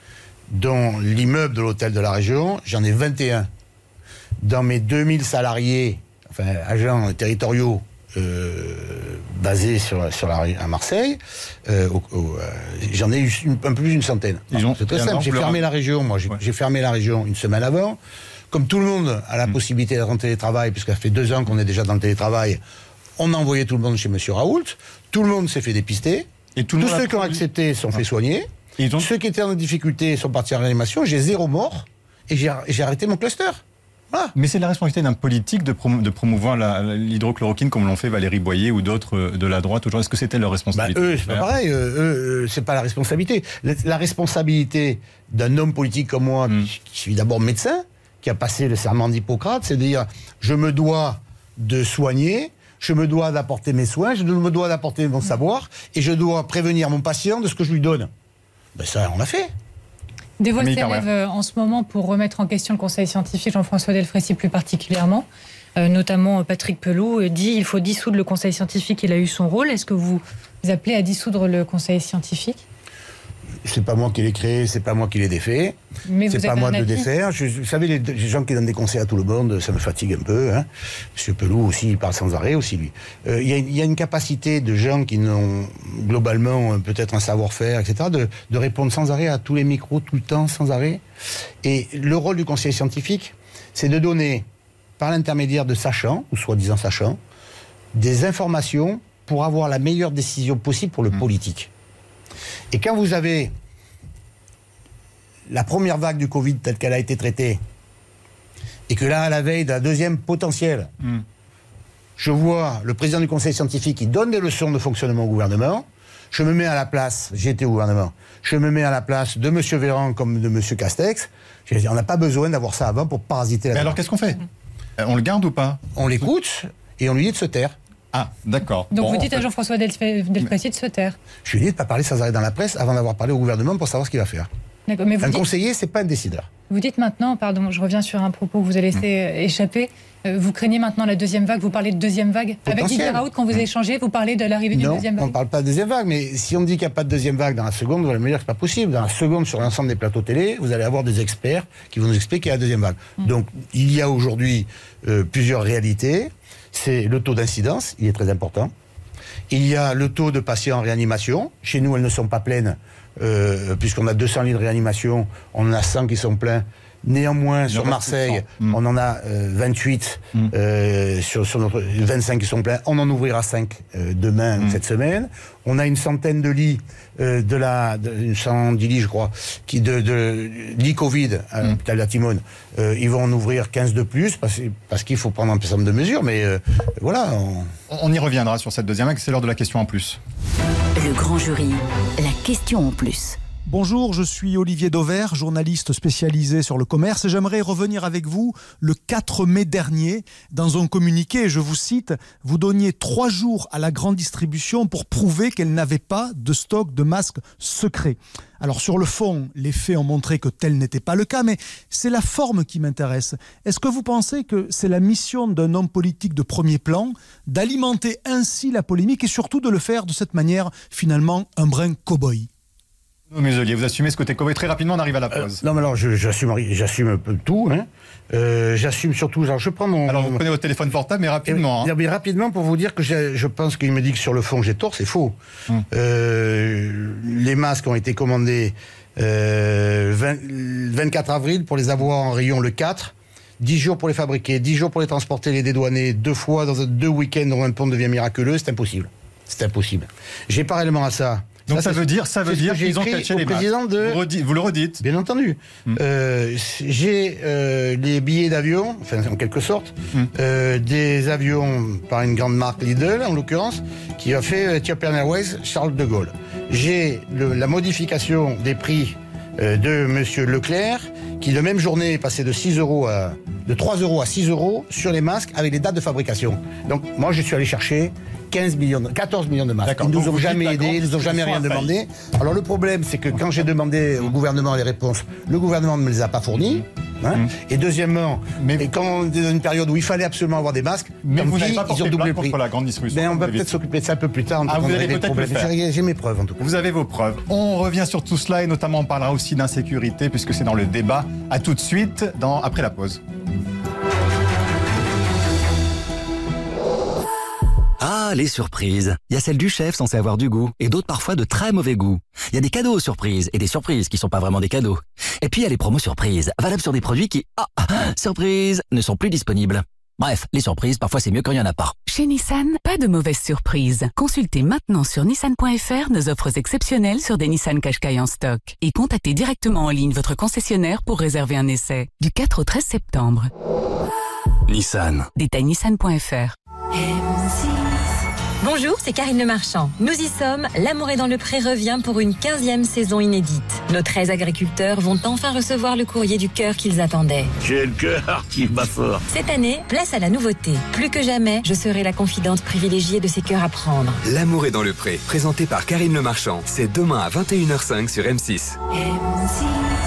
Dans l'immeuble de l'hôtel de la région, j'en ai vingt et un. Dans mes deux mille salariés, enfin agents territoriaux euh, basés sur, sur la, à Marseille, euh, au, au, euh, j'en ai eu une, un peu plus d'une centaine. Alors, c'est très simple, j'ai fermé la région, moi, j'ai, ouais. j'ai fermé la région une semaine avant. Comme tout le monde a la mmh. possibilité d'être en télétravail, puisque ça fait deux ans qu'on est déjà dans le télétravail, on a envoyé tout le monde chez M. Raoult, tout le monde s'est fait dépister, et tout Tous ceux qui ont accepté sont ah. fait soigner, et ont... ceux qui étaient en difficulté sont partis en réanimation, j'ai zéro mort, et j'ai, j'ai arrêté mon cluster. Ah. Mais c'est la responsabilité d'un politique de, promo- de promouvoir la, l'hydrochloroquine comme l'ont fait Valérie Boyer ou d'autres de la droite aujourd'hui. Est-ce que c'était leur responsabilité? Bah, eux, c'est pas pareil. Eux, eux, c'est pas la responsabilité. La, la responsabilité d'un homme politique comme moi, mm. qui, qui suis d'abord médecin, qui a passé le serment d'Hippocrate, c'est de dire je me dois de soigner, je me dois d'apporter mes soins, je me dois d'apporter mon savoir, et je dois prévenir mon patient de ce que je lui donne. Ben ça, on l'a fait. Des voix s'élèvent en ce moment pour remettre en question le conseil scientifique, Jean-François Delfraissy plus particulièrement, euh, notamment Patrick Pelloux dit qu'il faut dissoudre le conseil scientifique, il a eu son rôle. Est-ce que vous, vous appelez à dissoudre le conseil scientifique? C'est pas moi qui l'ai créé, c'est pas moi qui l'ai défait. Mais c'est pas moi de le défaire. Je, vous savez, les, les gens qui donnent des conseils à tout le monde, ça me fatigue un peu. Hein. Monsieur Pelloux aussi, il parle sans arrêt aussi, lui. Il euh, y, y a une capacité de gens qui n'ont globalement peut-être un savoir-faire, et cetera, de, de répondre sans arrêt à tous les micros, tout le temps, sans arrêt. Et le rôle du conseil scientifique, c'est de donner, par l'intermédiaire de sachants, ou soi-disant sachants, des informations pour avoir la meilleure décision possible pour le mmh. politique. Et quand vous avez la première vague du Covid telle qu'elle a été traitée, et que là, à la veille de la deuxième potentielle, mm. je vois le président du conseil scientifique qui donne des leçons de fonctionnement au gouvernement, je me mets à la place, j'ai été au gouvernement, je me mets à la place de M. Véran comme de M. Castex, je dis, on n'a pas besoin d'avoir ça avant pour parasiter la... Mais alors qu'est-ce qu'on fait? On le garde ou pas? On l'écoute et on lui dit de se taire. Ah, d'accord. Donc bon, vous dites à Jean-François Delfraissy de se taire. Je lui ai dit de ne pas parler sans arrêt dans la presse avant d'avoir parlé au gouvernement pour savoir ce qu'il va faire. D'accord, mais vous un dites... conseiller, c'est pas un décideur. Vous dites maintenant, pardon, je reviens sur un propos que vous avez laissé mmh. échapper, euh, vous craignez maintenant la deuxième vague, vous parlez de deuxième vague. Potentiel. Avec Didier Raoult, quand vous mmh. échangez, vous parlez de l'arrivée d'une deuxième vague. Non, on ne parle pas de deuxième vague, mais si on dit qu'il n'y a pas de deuxième vague dans la seconde, vous allez me dire que ce n'est pas possible. Dans la seconde, sur l'ensemble des plateaux télé, vous allez avoir des experts qui vont nous expliquer qu'il y a la deuxième vague. Mmh. Donc, il y a aujourd'hui euh, plusieurs réalités. C'est le taux d'incidence, il est très important. Il y a le taux de patients en réanimation. Chez nous, elles ne sont pas pleines, euh, puisqu'on a deux cents lits de réanimation, on en a cent qui sont pleins. Néanmoins, sur Marseille, mmh. on en a euh, vingt-huit, mmh. euh, sur, sur notre, vingt-cinq qui sont pleins. On en ouvrira cinq euh, demain, mmh. cette semaine. On a une centaine de lits, euh, de la, de, une cent dix lits, je crois, qui de, de lits Covid à l'hôpital mmh. de la Timone. Euh, ils vont en ouvrir quinze de plus, parce, parce qu'il faut prendre un certain nombre de mesures, mais euh, voilà. On... on y reviendra sur cette deuxième vague, c'est l'heure de la question en plus. Le grand jury, la question en plus. Bonjour, je suis Olivier Dauvert, journaliste spécialisé sur le commerce et j'aimerais revenir avec vous le quatre mai dernier. Dans un communiqué, je vous cite, vous donniez trois jours à la grande distribution pour prouver qu'elle n'avait pas de stock de masques secrets. Alors sur le fond, les faits ont montré que tel n'était pas le cas, mais c'est la forme qui m'intéresse. Est-ce que vous pensez que c'est la mission d'un homme politique de premier plan d'alimenter ainsi la polémique et surtout de le faire de cette manière, finalement, un brin cow-boy ? Muselier, vous assumez ce côté cow-boy. Très rapidement, on arrive à la pause. Euh, non, mais alors, je, j'assume, j'assume un peu tout. Hein. Euh, j'assume surtout... Genre, je prends mon... Alors, vous prenez votre téléphone portable, mais rapidement. Hein. Mais rapidement, pour vous dire que je pense qu'il me dit que sur le fond, j'ai tort, c'est faux. Hum. Euh, les masques ont été commandés euh, vingt, vingt-quatre avril pour les avoir en rayon le quatre. dix jours pour les fabriquer, dix jours pour les transporter, les dédouaner, deux fois dans deux week-ends dont un pont devient miraculeux, c'est impossible. C'est impossible. J'ai parallèlement à ça... Donc ça, ça veut dire, ça veut dire qu'ils ont caché les masques. De... Vous, redis, vous le redites. Bien entendu. Mm. Euh, j'ai euh, les billets d'avion, enfin en quelque sorte, mm. euh, des avions par une grande marque Lidl en l'occurrence, qui a fait Ethiopian Airways Charles de Gaulle. J'ai le, la modification des prix euh, de Monsieur Leclerc, qui la même journée est passé de six euros à, de trois euros à six euros sur les masques avec les dates de fabrication. Donc moi je suis allé chercher quinze millions, quatorze millions de masques. Ils ne nous ont jamais aidés, ils ne nous ont jamais rien demandé. Alors le problème, c'est que quand j'ai demandé au gouvernement les réponses, le gouvernement ne me les a pas fournies. Hein mmh. Et deuxièmement, mais et quand on est dans une période où il fallait absolument avoir des masques, mais vous n'avez pas ils ont doublé le prix. Contre la grande distribution. Ben on va peut-être s'occuper de ça un peu plus tard. Ah, vous allez peut-être le faire. J'ai, j'ai mes preuves en tout cas. Vous avez vos preuves. On revient sur tout cela et notamment on parlera aussi d'insécurité puisque c'est dans le débat. À tout de suite, dans, après la pause. Ah, les surprises. Il y a celles du chef censé avoir du goût, et d'autres parfois de très mauvais goût. Il y a des cadeaux surprises, et des surprises qui sont pas vraiment des cadeaux. Et puis il y a les promos surprises, valables sur des produits qui, ah, surprise, ne sont plus disponibles. Bref, les surprises, parfois c'est mieux quand il n'y en a pas. Chez Nissan, pas de mauvaises surprises. Consultez maintenant sur nissan point f r nos offres exceptionnelles sur des Nissan Qashqai en stock. Et contactez directement en ligne votre concessionnaire pour réserver un essai. Du quatre au treize septembre. Nissan. Détail nissan point f r. Bonjour, c'est Karine Le Marchand. Nous y sommes, L'amour est dans le pré revient pour une quinzième saison inédite. Nos treize agriculteurs vont enfin recevoir le courrier du cœur qu'ils attendaient. J'ai le cœur qui bat fort. Cette année, place à la nouveauté. Plus que jamais, je serai la confidente privilégiée de ces cœurs à prendre. L'amour est dans le pré, présenté par Karine Le Marchand. C'est demain à vingt et une heures cinq sur M six. M six.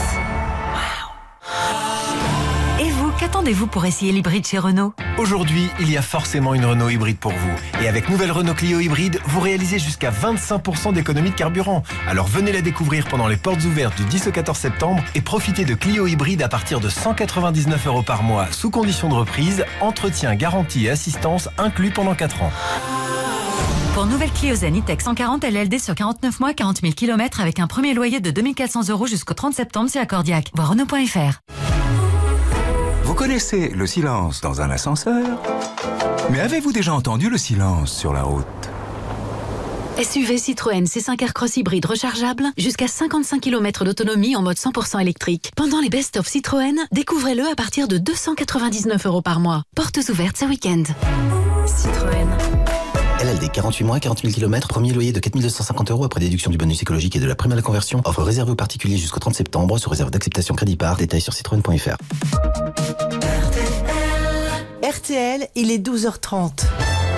Qu'attendez-vous pour essayer l'hybride chez Renault ? Aujourd'hui, il y a forcément une Renault hybride pour vous. Et avec nouvelle Renault Clio hybride, vous réalisez jusqu'à vingt-cinq pour cent d'économie de carburant. Alors venez la découvrir pendant les portes ouvertes du dix au quatorze septembre et profitez de Clio hybride à partir de cent quatre-vingt-dix-neuf euros par mois, sous condition de reprise, entretien, garantie et assistance inclus pendant quatre ans. Pour nouvelle Clio Zen E-Tech cent quarante L L D sur quarante-neuf mois, quarante mille kilomètres avec un premier loyer de deux mille quatre cents euros jusqu'au trente septembre, c'est accordiaque. Voir Renault point f r. Vous connaissez le silence dans un ascenseur? Mais avez-vous déjà entendu le silence sur la route? S U V Citroën C cinq Aircross hybride rechargeable, jusqu'à cinquante-cinq kilomètres d'autonomie en mode cent pour cent électrique. Pendant les best-of Citroën, découvrez-le à partir de deux cent quatre-vingt-dix-neuf euros par mois. Portes ouvertes ce week-end. Citroën. L L D quarante-huit mois, quarante mille kilomètres, premier loyer de quatre mille deux cent cinquante euros après déduction du bonus écologique et de la prime à la conversion. Offre réservée aux particuliers jusqu'au trente septembre, sous réserve d'acceptation crédit par. Détails sur citroën point f r. R T L, il est douze heures trente.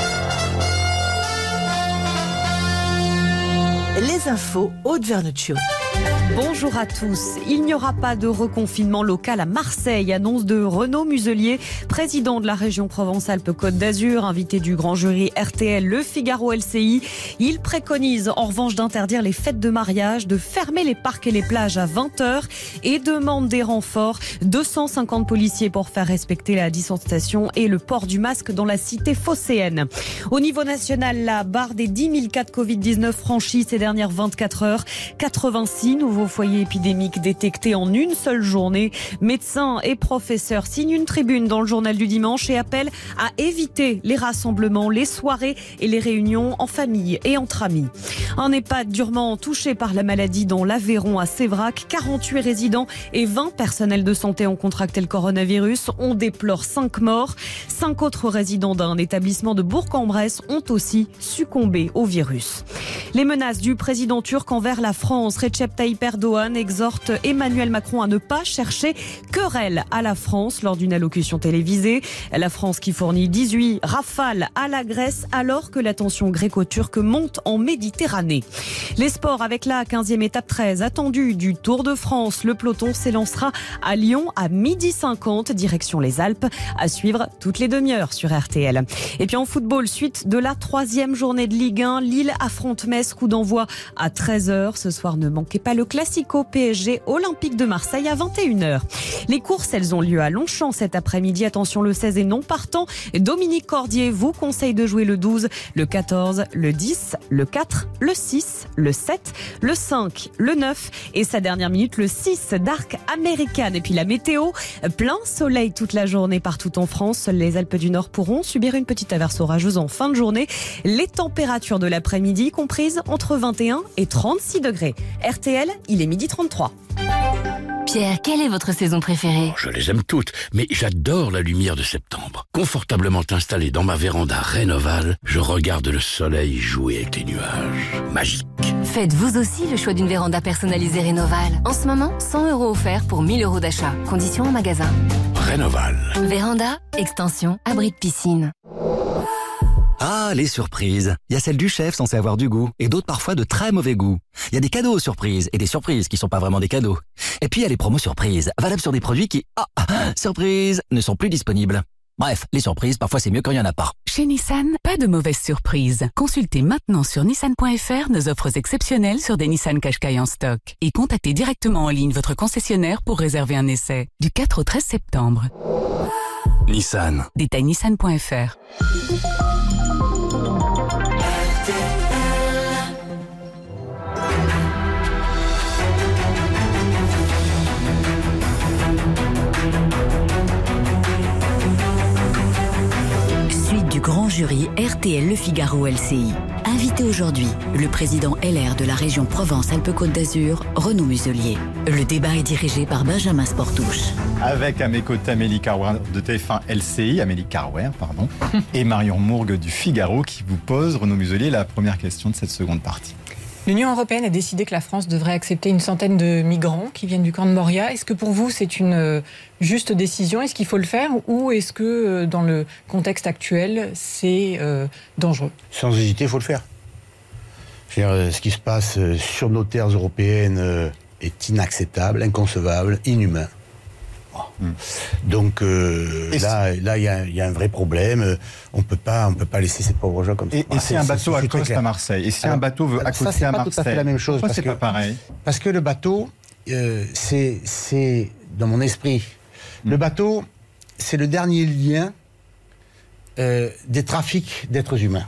Les infos, Aude Vernuccio. Bonjour à tous. Il n'y aura pas de reconfinement local à Marseille, annonce de Renaud Muselier, président de la région Provence-Alpes-Côte d'Azur, invité du grand jury R T L, Le Figaro L C I. Il préconise en revanche d'interdire les fêtes de mariage, de fermer les parcs et les plages à vingt heures et demande des renforts. deux cent cinquante policiers pour faire respecter la distanciation et le port du masque dans la cité phocéenne. Au niveau national, la barre des dix mille cas de covid dix-neuf franchie ces dernières vingt-quatre heures. quatre-vingt-six nouveaux foyers épidémiques détectés en une seule journée. Médecins et professeurs signent une tribune dans le journal du dimanche et appellent à éviter les rassemblements, les soirées et les réunions en famille et entre amis. Un EHPAD durement touché par la maladie dans l'Aveyron à Sévrac. quarante-huit résidents et vingt personnels de santé ont contracté le coronavirus. On déplore cinq morts. Cinq autres résidents d'un établissement de Bourg-en-Bresse ont aussi succombé au virus. Les menaces du président turc envers la France. Recep Tayyip Erdogan exhorte Emmanuel Macron à ne pas chercher querelle à la France lors d'une allocution télévisée. La France qui fournit dix-huit rafales à la Grèce alors que la tension gréco-turque monte en Méditerranée. Les sports avec la quinzième étape treize attendue du Tour de France. Le peloton s'élancera à Lyon à midi cinquante, direction les Alpes, à suivre toutes les demi-heures sur R T L. Et puis en football, suite de la troisième journée de Ligue un, Lille affronte Metz, coup d'envoi à treize heures. Ce soir, ne manquez pas le Classico P S G Olympique de Marseille à vingt et une heures. Les courses, elles ont lieu à Longchamp cet après-midi. Attention, le seize est non partant. Dominique Cordier vous conseille de jouer le douze, le quatorze, le dix, le quatre, le six, le sept, le cinq, le neuf et sa dernière minute, le six d'Arc American. Et puis la météo, plein soleil toute la journée partout en France. Les Alpes du Nord pourront subir une petite averse orageuse en fin de journée. Les températures de l'après-midi comprises entre vingt et un et trente-six degrés. R T L, il est midi trente-trois. Pierre, quelle est votre saison préférée ? Je les aime toutes, mais j'adore la lumière de septembre. Confortablement installé dans ma véranda Rénoval, je regarde le soleil jouer avec les nuages. Magique. Faites vous aussi le choix d'une véranda personnalisée Rénoval. En ce moment, cent euros offerts pour mille euros d'achat. Conditions en magasin. Rénoval. Véranda, extension, abri de piscine. Ah, les surprises. Il y a celles du chef censé avoir du goût, et d'autres parfois de très mauvais goût. Il y a des cadeaux aux surprises, et des surprises qui sont pas vraiment des cadeaux. Et puis il y a les promos surprises, valables sur des produits qui, ah, surprise, ne sont plus disponibles. Bref, les surprises, parfois c'est mieux quand il n'y en a pas. Chez Nissan, pas de mauvaise surprise. Consultez maintenant sur nissan point f r nos offres exceptionnelles sur des Nissan Qashqai en stock. Et contactez directement en ligne votre concessionnaire pour réserver un essai. Du quatre au treize septembre. Nissan. Détail nissan point f r. Suite du grand jury R T L Le Figaro L C I. Invité aujourd'hui, le président L R de la région Provence-Alpes-Côte d'Azur, Renaud Muselier. Le débat est dirigé par Benjamin Sportouche. Avec à mes côtés Amélie Carwer de T F un L C I, Amélie Carwer, pardon, et Marion Mourgue du Figaro qui vous pose, Renaud Muselier, la première question de cette seconde partie. L'Union européenne a décidé que la France devrait accepter une centaine de migrants qui viennent du camp de Moria. Est-ce que pour vous, c'est une euh, juste décision ? Est-ce qu'il faut le faire ? Ou est-ce que, euh, dans le contexte actuel, c'est euh, dangereux ? Sans hésiter, il faut le faire. Je veux dire, ce qui se passe sur nos terres européennes euh, est inacceptable, inconcevable, inhumain. Mmh. Donc euh, là, là, il y, y a un vrai problème. On peut pas, on peut pas laisser ces pauvres gens comme ça. Et, et si un bateau accoste à Marseille, et si alors, un bateau veut accoster ça, à Marseille, c'est pas tout à fait la même chose. Pourquoi parce c'est que, pas pareil ? Parce que le bateau, euh, c'est, c'est dans mon esprit. Mmh. Le bateau, c'est le dernier lien euh, des trafics d'êtres humains.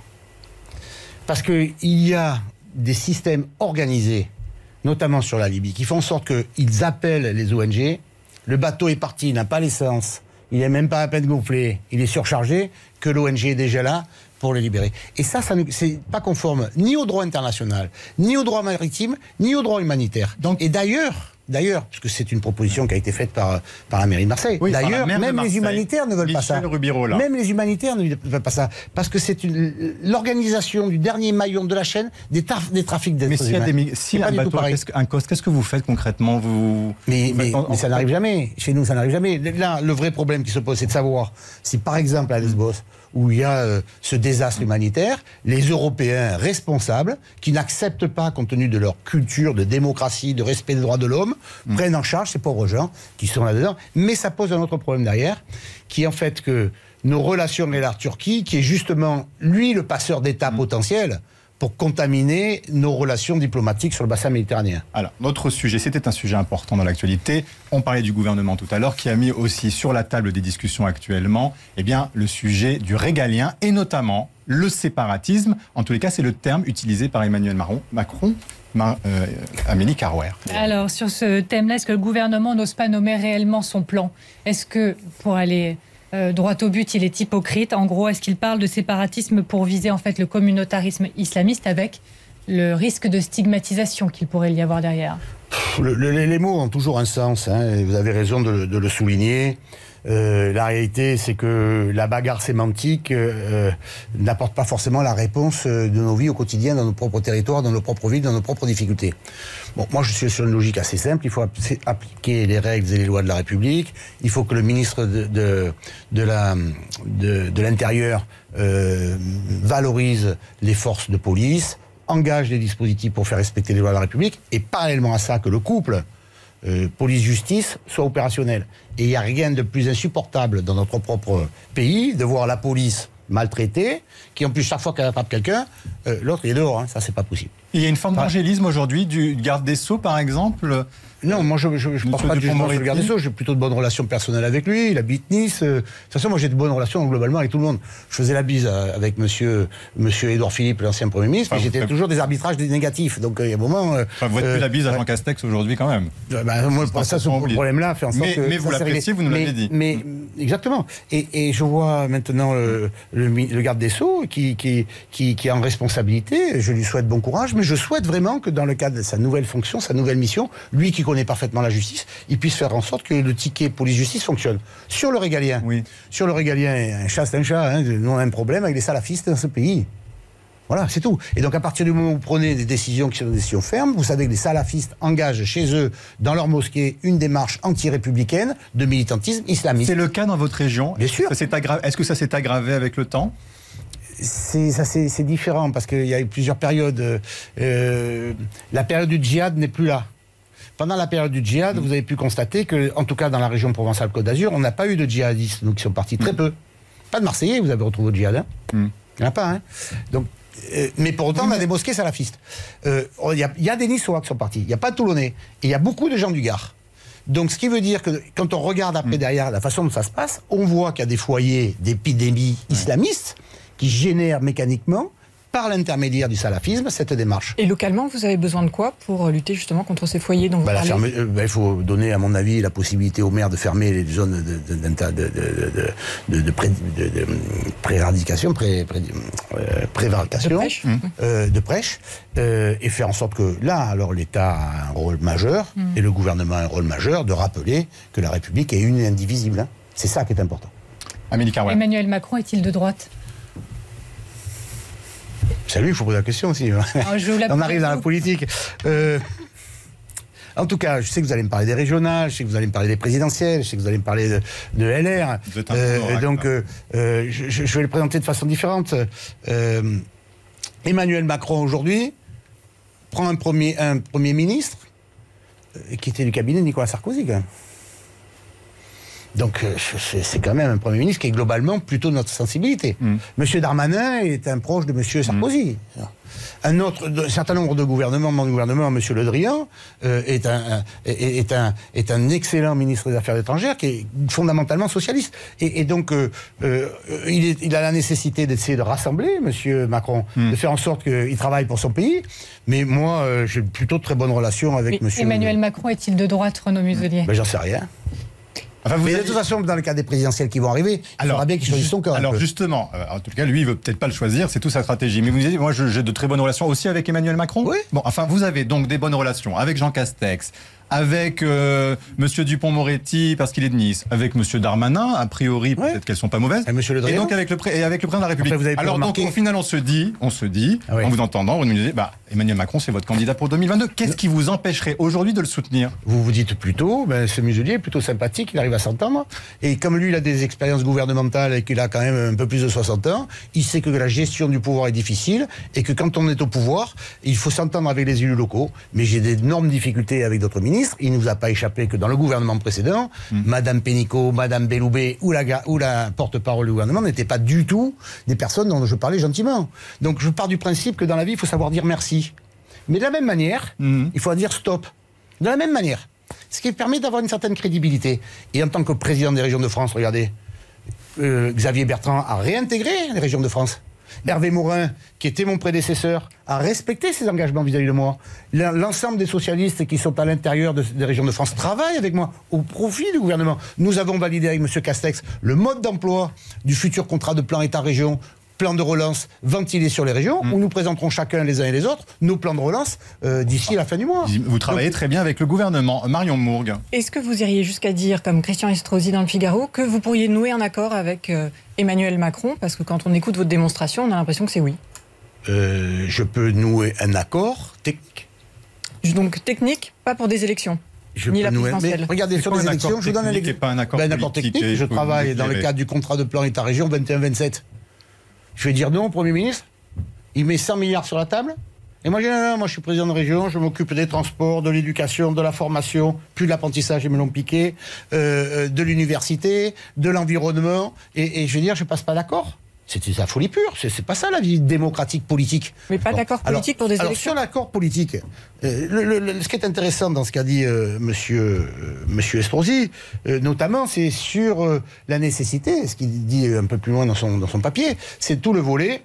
Parce que il y a des systèmes organisés, notamment sur la Libye, qui font en sorte qu'ils appellent les O N G. Le bateau est parti, il n'a pas l'essence, il n'est même pas à peine gonflé, il est surchargé, que l'O N G est déjà là pour le libérer. Et ça, ça c'est pas conforme ni au droit international, ni au droit maritime, ni au droit humanitaire. Donc, et d'ailleurs, d'ailleurs, parce que c'est une proposition qui a été faite par, par la mairie de Marseille, oui, d'ailleurs, même Marseille, les humanitaires ne veulent Michel pas ça. Rubirola. Même les humanitaires ne veulent pas ça. Parce que c'est une, l'organisation du dernier maillon de la chaîne des, taf, des trafics d'êtres mais humains. Mais si un bateau accoste, qu'est-ce que vous faites concrètement vous... Mais, mais, en, mais ça en... n'arrive jamais. Chez nous, ça n'arrive jamais. Là, le vrai problème qui se pose, c'est de savoir si, par exemple, à Lesbos, où il y a euh, ce désastre humanitaire, les Européens responsables, qui n'acceptent pas, compte tenu de leur culture de démocratie, de respect des droits de l'homme, mmh. prennent en charge ces pauvres gens qui sont là-dedans. Mais ça pose un autre problème derrière, qui est en fait que nos relations avec la Turquie, qui est justement, lui, le passeur d'État mmh. potentiel, pour contaminer nos relations diplomatiques sur le bassin méditerranéen. Alors, notre sujet, c'était un sujet important dans l'actualité. On parlait du gouvernement tout à l'heure, qui a mis aussi sur la table des discussions actuellement, eh bien, le sujet du régalien, et notamment le séparatisme. En tous les cas, c'est le terme utilisé par Emmanuel Macron. Ma, euh, Amélie Carwer. Alors, sur ce thème-là, est-ce que le gouvernement n'ose pas nommer réellement son plan ? Est-ce que, pour aller... Euh, droit au but, il est hypocrite. En gros, est-ce qu'il parle de séparatisme pour viser en fait le communautarisme islamiste avec le risque de stigmatisation qu'il pourrait y avoir derrière ? le, le, Les mots ont toujours un sens, hein, vous avez raison de, de le souligner. Euh, la réalité, c'est que la bagarre sémantique euh, n'apporte pas forcément la réponse de nos vies au quotidien, dans nos propres territoires, dans nos propres villes, dans nos propres difficultés. Bon, moi, je suis sur une logique assez simple. Il faut appliquer les règles et les lois de la République. Il faut que le ministre de, de, de, la, de, de l'Intérieur euh, valorise les forces de police, engage des dispositifs pour faire respecter les lois de la République, et parallèlement à ça, que le couple Euh, police-justice soit opérationnel. Et il n'y a rien de plus insupportable dans notre propre pays de voir la police maltraitée, qui en plus chaque fois qu'elle attrape quelqu'un, euh, l'autre il est dehors, hein. Ça c'est pas possible. Il y a une forme d'angélisme aujourd'hui du garde des Sceaux par exemple. Non, moi je ne pense pas du jugement sur le garde des Sceaux, j'ai plutôt de bonnes relations personnelles avec lui, il habite Nice. De toute façon, moi j'ai de bonnes relations globalement avec tout le monde. Je faisais la bise avec monsieur, monsieur Édouard Philippe, l'ancien Premier ministre, enfin, et j'étais faites... toujours des arbitrages négatifs. Donc il y a un moment. Euh, enfin, vous faites euh, plus la bise à Jean Castex aujourd'hui quand même. Euh, bah, moi, pour ça, ce problème-là fait en sorte mais, que. Mais vous l'appréciez, vous nous l'avez dit. Mais exactement. Et, et je vois maintenant le, le, le garde des Sceaux qui, qui, qui, qui est en responsabilité. Je lui souhaite bon courage, mais je souhaite vraiment que dans le cadre de sa nouvelle fonction, sa nouvelle mission, lui qui connaît parfaitement la justice, il puisse faire en sorte que le ticket police-justice fonctionne. Sur le régalien, oui. sur le régalien, un chat c'est un chat, hein, nous on a un problème avec les salafistes dans ce pays. Voilà, c'est tout. Et donc à partir du moment où vous prenez des décisions qui sont des décisions fermes, vous savez que les salafistes engagent chez eux, dans leur mosquée, une démarche anti-républicaine de militantisme islamiste. C'est le cas dans votre région? Bien sûr. Est-ce que ça s'est aggravé avec le temps? C'est, ça, c'est, c'est différent parce qu'il y a eu plusieurs périodes. Euh, la période du djihad n'est plus là. Pendant la période du djihad, mmh. vous avez pu constater que, en tout cas dans la région Provence-Alpes-Côte d'Azur, on n'a pas eu de djihadistes, donc qui sont partis très mmh. peu. Pas de Marseillais, vous avez retrouvé au djihad. Hein mmh. Il n'y en a pas. Hein donc, euh, mais pour autant, on a des mosquées salafistes. Il euh, y, y a des Niçois qui sont partis. Il n'y a pas de Toulonnais. Et il y a beaucoup de gens du Gard. Donc, ce qui veut dire que quand on regarde après mmh. derrière la façon dont ça se passe, on voit qu'il y a des foyers d'épidémies mmh. islamistes qui génère mécaniquement, par l'intermédiaire du salafisme, cette démarche. Et localement, vous avez besoin de quoi pour lutter justement contre ces foyers dont vous bah, parlez ? ferme, euh, bah, il faut donner, à mon avis, la possibilité aux maires de fermer les zones de, de, de, de, de, de, de, pré, de, de pré-éradication, pré, pré, euh, prévarication, de prêche, mmh. euh, de prêche euh, et faire en sorte que là, alors l'État a un rôle majeur mmh. et le gouvernement a un rôle majeur de rappeler que la République est une et indivisible. Hein. C'est ça qui est important. Amélie Carrouel. Emmanuel Macron est-il de droite ? C'est lui, il faut poser la question aussi. Alors, on arrive dans la politique. Euh, en tout cas, je sais que vous allez me parler des régionales, je sais que vous allez me parler des présidentielles, je sais que vous allez me parler de, de L R. Vous êtes un euh, oracle, donc, euh, euh, je, je vais le présenter de façon différente. Euh, Emmanuel Macron, aujourd'hui, prend un premier, un premier ministre euh, qui était du cabinet de Nicolas Sarkozy, quand même. Donc, c'est, c'est quand même un Premier ministre qui est globalement plutôt de notre sensibilité. Mm. Monsieur Darmanin est un proche de Monsieur Sarkozy. Mm. Un autre, un certain nombre de gouvernements, mon gouvernement, Monsieur Le Drian, euh, est, un, est, est, un, est un excellent ministre des Affaires étrangères qui est fondamentalement socialiste. Et, et donc, euh, euh, il, est, il a la nécessité d'essayer de rassembler Monsieur Macron, mm. de faire en sorte qu'il travaille pour son pays. Mais moi, euh, j'ai plutôt de très bonnes relations avec Mais Monsieur... Emmanuel Macron est-il de droite, Renaud Muselier ? Ben, j'en sais rien. Enfin, vous mais avez... de toute façon, dans le cas des présidentielles qui vont arriver, il faudra bien qu'il choisisse son camp. Alors justement, euh, en tout cas, lui, il veut peut-être pas le choisir, c'est toute sa stratégie. Mais vous disiez, moi, je, j'ai de très bonnes relations aussi avec Emmanuel Macron. Oui. Bon, enfin, vous avez donc des bonnes relations avec Jean Castex, avec euh, Monsieur Dupond-Moretti parce qu'il est de Nice, avec Monsieur Darmanin, a priori peut-être ouais. qu'elles sont pas mauvaises, et, Monsieur Le et donc avec le pré- et avec le président de la République. Après, alors remarquer... donc au final, on se dit, on se dit, ah oui. en vous entendant, vous nous disiez, bah Emmanuel Macron, c'est votre candidat pour deux mille vingt-deux. Qu'est-ce qui vous empêcherait aujourd'hui de le soutenir ? Vous vous dites plutôt, ben, ce Muselier est plutôt sympathique, il arrive à s'entendre, et comme lui, il a des expériences gouvernementales et qu'il a quand même un peu plus de soixante ans, il sait que la gestion du pouvoir est difficile et que quand on est au pouvoir, il faut s'entendre avec les élus locaux. Mais j'ai d'énormes difficultés avec d'autres ministres. Il ne nous a pas échappé que dans le gouvernement précédent, mmh. Madame Pénicaud, Madame Belloubet ou la, ou la porte-parole du gouvernement n'étaient pas du tout des personnes dont je parlais gentiment. Donc je pars du principe que dans la vie, il faut savoir dire merci. Mais de la même manière, mmh. il faut dire stop. De la même manière. Ce qui permet d'avoir une certaine crédibilité. Et en tant que président des régions de France, regardez, euh, Xavier Bertrand a réintégré les régions de France. Hervé Morin, qui était mon prédécesseur, a respecté ses engagements vis-à-vis de moi. L'ensemble des socialistes qui sont à l'intérieur de, des régions de France travaillent avec moi au profit du gouvernement. Nous avons validé avec M. Castex le mode d'emploi du futur contrat de plan État-région, plan de relance ventilé sur les régions, mmh. où nous présenterons chacun les uns et les autres nos plans de relance euh, d'ici la fin du mois. Vous travaillez Donc, très bien avec le gouvernement. Marion Mourgue. Est-ce que vous iriez jusqu'à dire, comme Christian Estrosi dans le Figaro, que vous pourriez nouer un accord avec euh, Emmanuel Macron ? Parce que quand on écoute votre démonstration, on a l'impression que c'est oui. Euh, je peux nouer un accord technique. Donc technique, pas pour des élections. Je ni la nouer, présidentielle. Mais regardez, sur les élections, je vous donne un exemple. Pas un accord, ben, un accord technique. Je travaille dans le cadre du contrat de plan État-région vingt et un vingt-sept. Je vais dire non au Premier ministre. Il met cent milliards sur la table. Et moi, je dis non, non, moi je suis président de région, je m'occupe des transports, de l'éducation, de la formation, plus de l'apprentissage, ils me l'ont piqué, euh, de l'université, de l'environnement. Et, et je vais dire, je passe pas d'accord. C'est de la folie pure. C'est, c'est pas ça la vie démocratique politique. Mais pas bon. d'accord politique alors, pour des alors, élections. Alors sur l'accord politique, euh, le, le, ce qui est intéressant dans ce qu'a dit euh, Monsieur euh, Monsieur Estrosi, euh, notamment, c'est sur euh, la nécessité. Ce qu'il dit un peu plus loin dans son dans son papier, c'est tout le volet.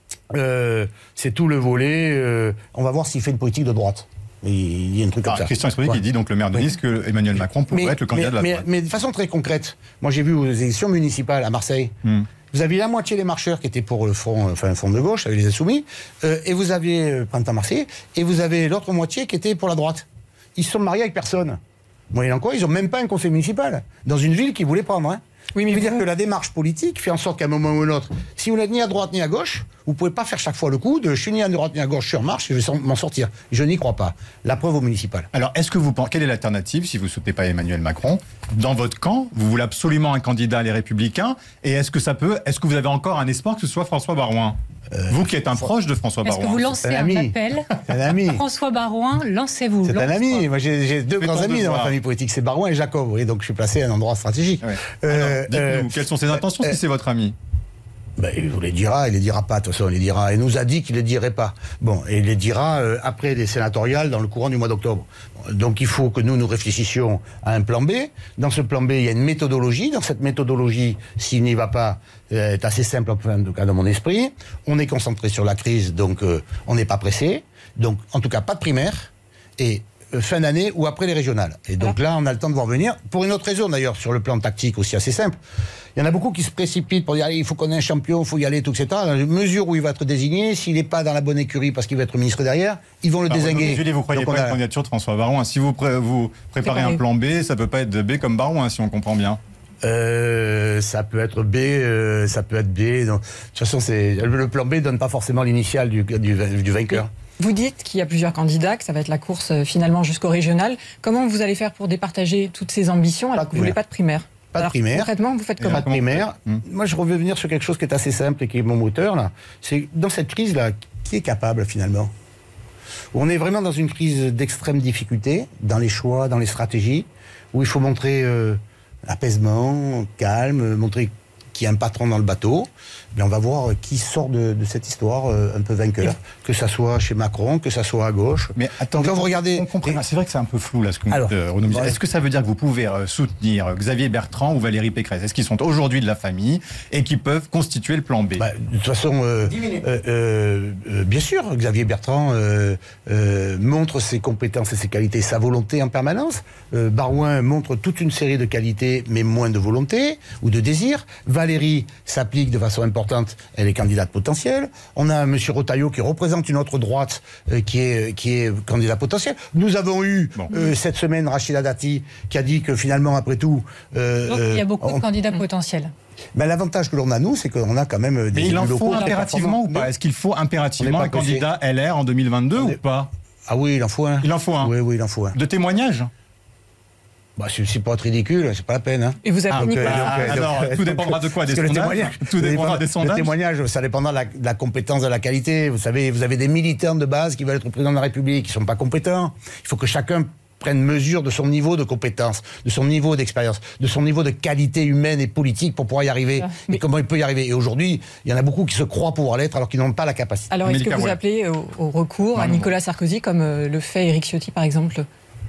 Euh, c'est tout le volet. Euh, on va voir s'il fait une politique de droite. Il y a un truc comme ah, ça. Christian Estrosi ouais. qui dit donc le maire de Nice que Emmanuel Macron pourrait mais, être le candidat mais, de la mais, droite. Mais de façon très concrète, moi j'ai vu aux élections municipales à Marseille. Hmm. Vous aviez la moitié des marcheurs qui étaient pour le front, enfin, le front de gauche, avec les Insoumis, euh, et vous aviez euh, Printemps Marseillais, et vous avez l'autre moitié qui était pour la droite. ils se sont mariés avec personne. Moyennant quoi, ils n'ont même pas un conseil municipal, dans une ville qu'ils voulaient prendre. Hein. Oui, mais je veux vous... dire que la démarche politique fait en sorte qu'à un moment ou un autre, si vous n'êtes ni à droite ni à gauche, vous ne pouvez pas faire chaque fois le coup de je suis ni à droite ni à gauche, je suis en marche et je vais m'en sortir. Je n'y crois pas. La preuve au municipal. Alors, est-ce que vous pensez, quelle est l'alternative si vous ne soutenez pas Emmanuel Macron? Dans votre camp, vous voulez absolument un candidat Les Républicains, et est-ce que ça peut, est-ce que vous avez encore un espoir que ce soit François Baroin? Euh, vous qui êtes un proche de François Baroin. Est-ce que vous lancez un, un appel un ami. François Baroin, lancez-vous. C'est un ami. Moi, j'ai, j'ai deux grands amis dans ma voir. famille politique. C'est Baroin et Jacob. Et donc, je suis placé à un endroit stratégique. Ouais. Euh, Alors, dites-nous, euh, quelles sont ses intentions euh, si c'est votre ami? Ben, il vous les dira, il les dira pas, de toute façon, il les dira. Il nous a dit qu'il les dirait pas. Bon, et il les dira euh, après les sénatoriales dans le courant du mois d'octobre. Donc il faut que nous, nous réfléchissions à un plan B. Dans ce plan B, il y a une méthodologie. Dans cette méthodologie, s'il n'y va pas, euh, est assez simple, en tout cas dans mon esprit. On est concentré sur la crise, donc euh, on n'est pas pressé. Donc, en tout cas, pas de primaire. Et fin d'année ou après les régionales. Et donc là, on a le temps de voir venir. Pour une autre raison, d'ailleurs, sur le plan tactique aussi assez simple. Il y en a beaucoup qui se précipitent pour dire allez, il faut qu'on ait un champion, il faut y aller, tout, et cetera. Dans la mesure où il va être désigné, s'il n'est pas dans la bonne écurie parce qu'il va être ministre derrière, ils vont le Alors, désinguer. Julie, vous ne croyez donc pas a... une candidature de François Baroin? Si vous, pré vous préparez un plan B, ça ne peut pas être B comme Baroin, hein, si on comprend bien. Euh, ça peut être B, euh, ça peut être B. Donc, de toute façon, c'est, le plan B ne donne pas forcément l'initiale du, du, du vainqueur. Vous dites qu'il y a plusieurs candidats, que ça va être la course euh, finalement jusqu'au régional. Comment vous allez faire pour départager toutes ces ambitions alors que vous ne voulez pas de primaire? Pas de primaire. Concrètement, vous faites comment? Pas de primaire. Hum. Moi, je reviens venir sur quelque chose qui est assez simple et qui est mon moteur, là. C'est dans cette crise-là, qui est capable, finalement? On est vraiment dans une crise d'extrême difficulté, dans les choix, dans les stratégies, où il faut montrer euh, apaisement, calme, montrer qu'il y a un patron dans le bateau. Mais on va voir qui sort de, de cette histoire euh, un peu vainqueur, que ça soit chez Macron, que ça soit à gauche. Mais attends, quand vous regardez, et... c'est vrai que c'est un peu flou là ce que vous dites, euh, Renaud Muselier. Est-ce que ça veut dire que vous pouvez euh, soutenir Xavier Bertrand ou Valérie Pécresse? Est-ce qu'ils sont aujourd'hui de la famille et qui peuvent constituer le plan B? Bah, de toute façon, euh, euh, euh, euh, bien sûr, Xavier Bertrand euh, euh, montre ses compétences et ses qualités, sa volonté en permanence. Euh, Baroin montre toute une série de qualités, mais moins de volonté ou de désir. Valérie s'applique de façon importante. Elle est candidate potentielle. On a M. Retailleau qui représente une autre droite euh, qui, est, qui est candidat potentiel. Nous avons eu bon. euh, cette semaine Rachida Dati qui a dit que finalement, après tout... Euh, Donc il y a beaucoup on... de candidats potentiels. Ben, l'avantage que l'on a, nous, c'est qu'on a quand même des Mais il en locaux faut impérativement ou pas? Est-ce qu'il faut impérativement un candidat L R en deux mille vingt-deux ou pas? Ah oui, il en faut un. Il en faut un? Oui, oui, il en faut un. De témoignages? Bah, c'est pas être ridicule, c'est pas la peine. Hein. Et vous avez ah, donc, euh, donc, alors, donc, tout dépendra de quoi? Des sondages? Tout dépendra des sondages. Le témoignage, ça dépendra de la, de la compétence, de la qualité. Vous savez, vous avez des militants de base qui veulent être président de la République, qui sont pas compétents. Il faut que chacun prenne mesure de son niveau de compétence, de son niveau d'expérience, de son niveau de qualité humaine et politique pour pouvoir y arriver. Ah, mais... Et comment il peut y arriver? Et aujourd'hui, il y en a beaucoup qui se croient pouvoir l'être alors qu'ils n'ont pas la capacité. Alors, est-ce que vous appelez au, au recours non, à Nicolas Sarkozy comme euh, le fait Éric Ciotti, par exemple?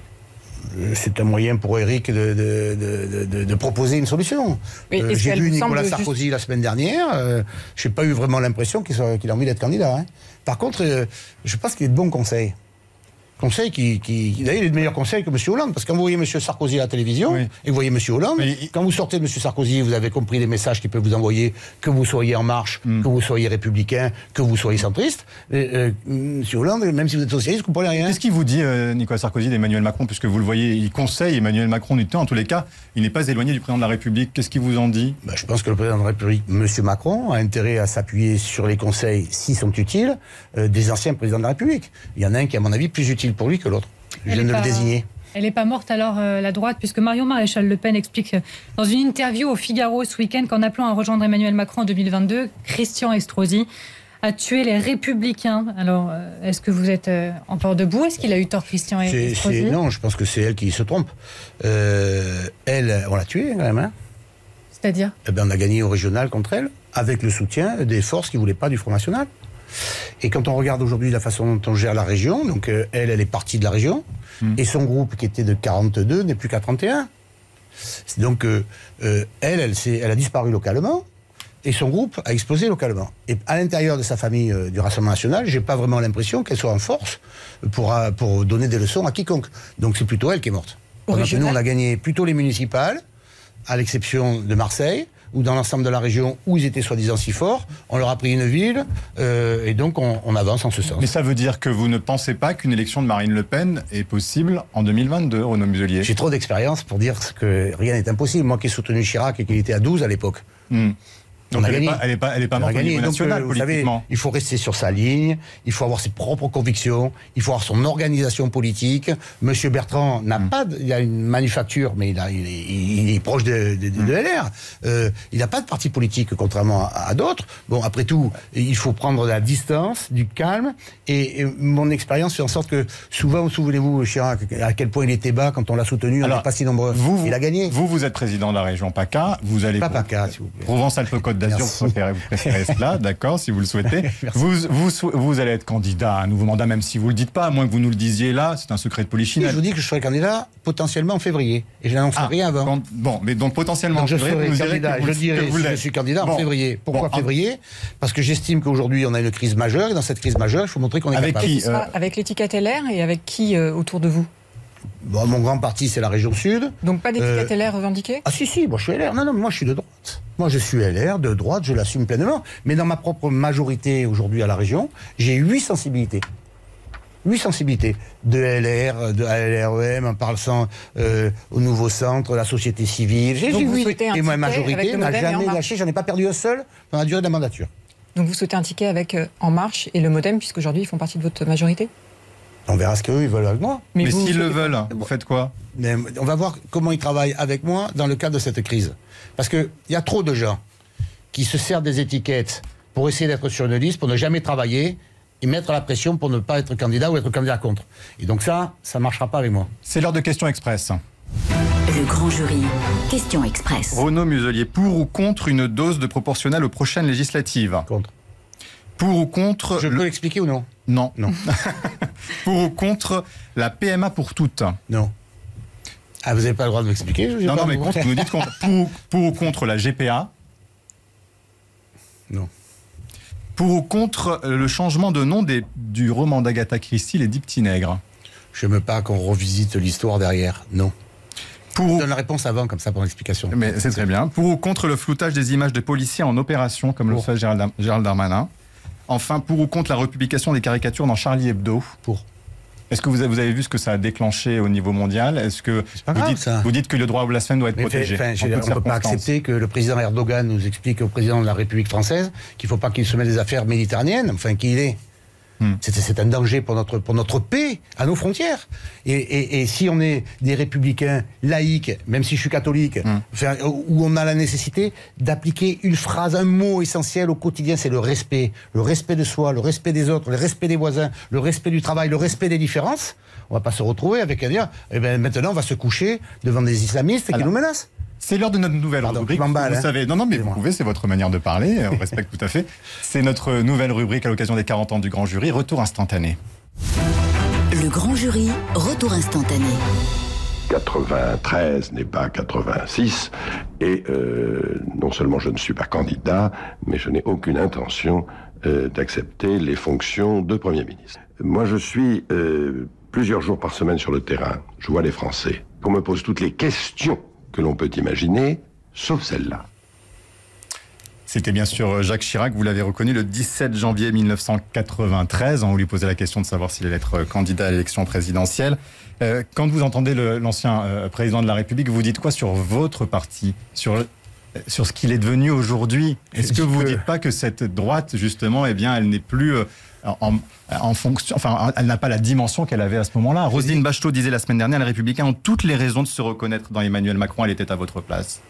C'est un moyen pour Éric de, de, de, de, de proposer une solution. Euh, J'ai vu Nicolas Sarkozy juste... la semaine dernière. Euh, je n'ai pas eu vraiment l'impression qu'il, soit, qu'il a envie d'être candidat. Hein. Par contre, euh, je pense qu'il est de bons conseils. Conseil qui, qui d'ailleurs, il est de meilleurs conseils que M. Hollande, parce que quand vous voyez M. Sarkozy à la télévision, oui. et vous voyez M. Hollande, mais... quand vous sortez de M. Sarkozy, vous avez compris les messages qu'il peut vous envoyer, que vous soyez En Marche, mm. que vous soyez républicain, que vous soyez centriste. Et, euh, M. Hollande, même si vous êtes socialiste, vous ne comprenez rien. Qu'est-ce qu'il vous dit, euh, Nicolas Sarkozy, d'Emmanuel Macron, puisque vous le voyez, il conseille Emmanuel Macron du temps, en tous les cas, il n'est pas éloigné du président de la République. Qu'est-ce qu'il vous en dit? Ben, je pense que le président de la République, M. Macron, a intérêt à s'appuyer sur les conseils, s'ils sont utiles, euh, des anciens présidents de la République. Il y en a un qui, à mon avis, plus utile pour lui que l'autre. Je viens de le désigner. Elle n'est pas morte alors, euh, la droite, puisque Marion Maréchal Le Pen explique euh, dans une interview au Figaro ce week-end qu'en appelant à rejoindre Emmanuel Macron en deux mille vingt-deux, Christian Estrosi a tué les Républicains. Alors, euh, est-ce que vous êtes euh, encore debout? Est-ce qu'il a eu tort, Christian c'est, Estrosi? c'est, Non, je pense que c'est elle qui se trompe. Euh, elle, on l'a tuée quand même. Hein. C'est-à-dire eh ben, on a gagné au régional contre elle, avec le soutien des forces qui ne voulaient pas du Front National. Et quand on regarde aujourd'hui la façon dont on gère la région, donc euh, elle, elle est partie de la région, mmh. et son groupe qui était de quarante-deux n'est plus qu'à trente et un. C'est donc euh, euh, elle, elle, elle a disparu localement, et son groupe a explosé localement. Et à l'intérieur de sa famille euh, du Rassemblement National, j'ai pas vraiment l'impression qu'elle soit en force pour, euh, pour donner des leçons à quiconque. Donc c'est plutôt elle qui est morte. Pendant que nous, on a gagné plutôt les municipales, à l'exception de Marseille, ou dans l'ensemble de la région où ils étaient soi-disant si forts. On leur a pris une ville euh, et donc on, on avance en ce sens. Mais ça veut dire que vous ne pensez pas qu'une élection de Marine Le Pen est possible en deux mille vingt-deux, Renaud Muselier? J'ai trop d'expérience pour dire que rien n'est impossible. Moi qui ai soutenu Chirac et qu'il était à douze à l'époque. Hmm. Donc on a elle gagné. Est pas, elle n'est pas, elle est pas morte au niveau national, euh, vous savez, politiquement. il faut rester sur sa ligne, il faut avoir ses propres convictions, il faut avoir son organisation politique. Monsieur Bertrand n'a mm. pas, de, il a une manufacture, mais il, a, il, est, il est proche de, de, de, mm. de L R. Euh, il n'a pas de parti politique, contrairement à, à d'autres. Bon, après tout, il faut prendre de la distance, du calme, et, et mon expérience fait en sorte que souvent, vous souvenez-vous, Chirac, à quel point il était bas quand on l'a soutenu, Alors, on n'est pas si nombreux. Vous, il a gagné. Vous, vous êtes président de la région PACA, vous allez... Pas PACA, s'il vous plaît. Provence-Alpes-Côte d'Azur, vous préférez, vous préférez cela, d'accord, si vous le souhaitez. vous, vous, vous allez être candidat à un nouveau mandat, même si vous ne le dites pas, à moins que vous nous le disiez là, c'est un secret de polichinelle. Je vous dis que je serai candidat potentiellement en février. Et je n'annoncerai ah, rien avant. Quand, bon, mais donc potentiellement donc je en février, serai candidat, vous, je dirais que vous si je suis candidat bon. en février. Pourquoi bon, février? Parce que j'estime qu'aujourd'hui on a une crise majeure, et dans cette crise majeure, il faut montrer qu'on est avec capable. Qui, euh... Avec l'étiquette L R et avec qui euh, autour de vous? Bon, mon grand parti, c'est la région Sud. Donc pas d'étiquette euh... L R revendiquée? Ah si, si, moi je suis L R. Non, non, moi je suis de droite. Moi je suis L R, de droite, je l'assume pleinement. Mais dans ma propre majorité aujourd'hui à la région, j'ai huit sensibilités. Huit sensibilités. De L R, de L R E M, en parlant euh, au nouveau centre, la société civile. J'ai huit. Et ma majorité n'a jamais lâché, j'en ai pas perdu un seul pendant la durée de la mandature. Donc vous souhaitez un ticket avec euh, En Marche et le Modem, puisqu'aujourd'hui ils font partie de votre majorité? On verra ce qu'eux ils veulent avec moi. Mais, Mais s'ils le veulent, vous faites quoi? Mais on va voir comment ils travaillent avec moi dans le cadre de cette crise. Parce qu'il y a trop de gens qui se servent des étiquettes pour essayer d'être sur une liste, pour ne jamais travailler et mettre la pression pour ne pas être candidat ou être candidat contre. Et donc ça, ça ne marchera pas avec moi. C'est l'heure de questions express. Le grand jury, question express. Renaud Muselier, pour ou contre une dose de proportionnelle aux prochaines législatives? Contre. Pour ou contre... Je peux l'expliquer ou non? Non. Non. Pour ou contre la P M A pour toutes? Non. Ah, vous n'avez pas le droit de m'expliquer? Non, non, mais contre, vous nous dites contre. Pour, pour ou contre la G P A? Non. Pour ou contre le changement de nom des, du roman d'Agatha Christie, Les Dix Petits Nègres? Je n'aime pas qu'on revisite l'histoire derrière. Non. Pour... Je donne la réponse avant, comme ça, pour l'explication. Mais c'est très bien. Pour ou contre le floutage des images des policiers en opération, comme pour. le fait Gérald, Gérald Darmanin? Enfin, pour ou contre la republication des caricatures dans Charlie Hebdo? Pour. Est-ce que vous avez, vous avez vu ce que ça a déclenché au niveau mondial? Est-ce que pas vous, grave, dites, ça. vous dites que le droit au blasphème doit être Mais protégé? Fait, on ne peut pas accepter que le président Erdogan nous explique au président de la République française qu'il ne faut pas qu'il se mette des affaires méditerranéennes, enfin qu'il est. Hmm. C'est, c'est un danger pour notre, pour notre paix, à nos frontières. Et, et, et si on est des républicains laïcs, même si je suis catholique, hmm. enfin, où on a la nécessité d'appliquer une phrase, un mot essentiel au quotidien, c'est le respect. Le respect de soi, le respect des autres, le respect des voisins, le respect du travail, le respect des différences. On ne va pas se retrouver avec à dire, eh ben, maintenant on va se coucher devant des islamistes Alors. qui nous menacent. C'est l'heure de notre nouvelle Pardon, rubrique. Vous hein. savez, non, non, mais vous pouvez, c'est votre manière de parler. On respecte tout à fait. C'est notre nouvelle rubrique à l'occasion des quarante ans du Grand Jury. Retour instantané. Le Grand Jury, retour instantané. quatre-vingt-treize n'est pas quatre-vingt-six. Et euh, non seulement je ne suis pas candidat, mais je n'ai aucune intention euh, d'accepter les fonctions de Premier ministre. Moi, je suis euh, plusieurs jours par semaine sur le terrain. Je vois les Français. On me pose toutes les questions que l'on peut imaginer, sauf celle-là. C'était bien sûr Jacques Chirac, vous l'avez reconnu, le dix-sept janvier mille neuf cent quatre-vingt-treize. On lui posait la question de savoir s'il allait être candidat à l'élection présidentielle. Euh, quand vous entendez le, l'ancien euh, président de la République, vous dites quoi sur votre parti, sur, sur ce qu'il est devenu aujourd'hui? Est-ce que vous ne dites pas que cette droite, justement, eh bien, elle n'est plus... Euh, En, en fonction, enfin, elle n'a pas la dimension qu'elle avait à ce moment-là. Roselyne Bachelot disait la semaine dernière, les Républicains ont toutes les raisons de se reconnaître dans Emmanuel Macron. Elle était à votre place.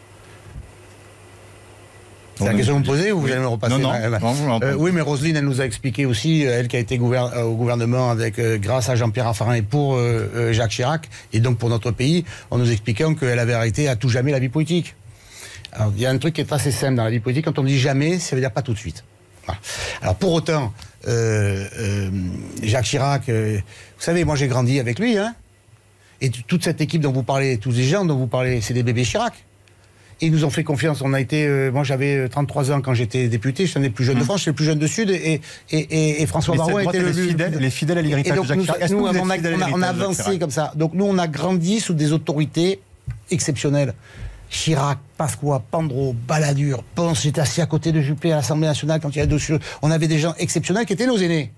C'est la question que vous me posez ou vous oui. allez me repasser? Non, non. non euh, oui, mais Roselyne, elle nous a expliqué aussi, elle qui a été gouverne, euh, au gouvernement avec, euh, grâce à Jean-Pierre Raffarin et pour euh, euh, Jacques Chirac, et donc pour notre pays, en nous expliquant qu'elle avait arrêté à tout jamais la vie politique. Alors, il y a un truc qui est assez simple dans la vie politique, quand on dit jamais, ça veut dire pas tout de suite. Voilà. Alors pour autant, euh, euh, Jacques Chirac, euh, vous savez, moi j'ai grandi avec lui, hein, et t- toute cette équipe dont vous parlez, tous les gens dont vous parlez, c'est des bébés Chirac. Et ils nous ont fait confiance. On a été, euh, moi j'avais trente-trois ans quand j'étais député, je suis un des plus jeunes de France, je suis le plus jeune de Sud, et, et, et, et François Baroin était le plus fidèle, les fidèles à l'héritage de Jacques Chirac. Nous, nous on, a, on, a, on a avancé comme ça. Donc nous on a grandi sous des autorités exceptionnelles. Chirac, Pasqua, Pandro, Balladur, Ponce, j'étais assis à côté de Juppé à l'Assemblée nationale quand il y a dossier. On avait des gens exceptionnels qui étaient nos aînés.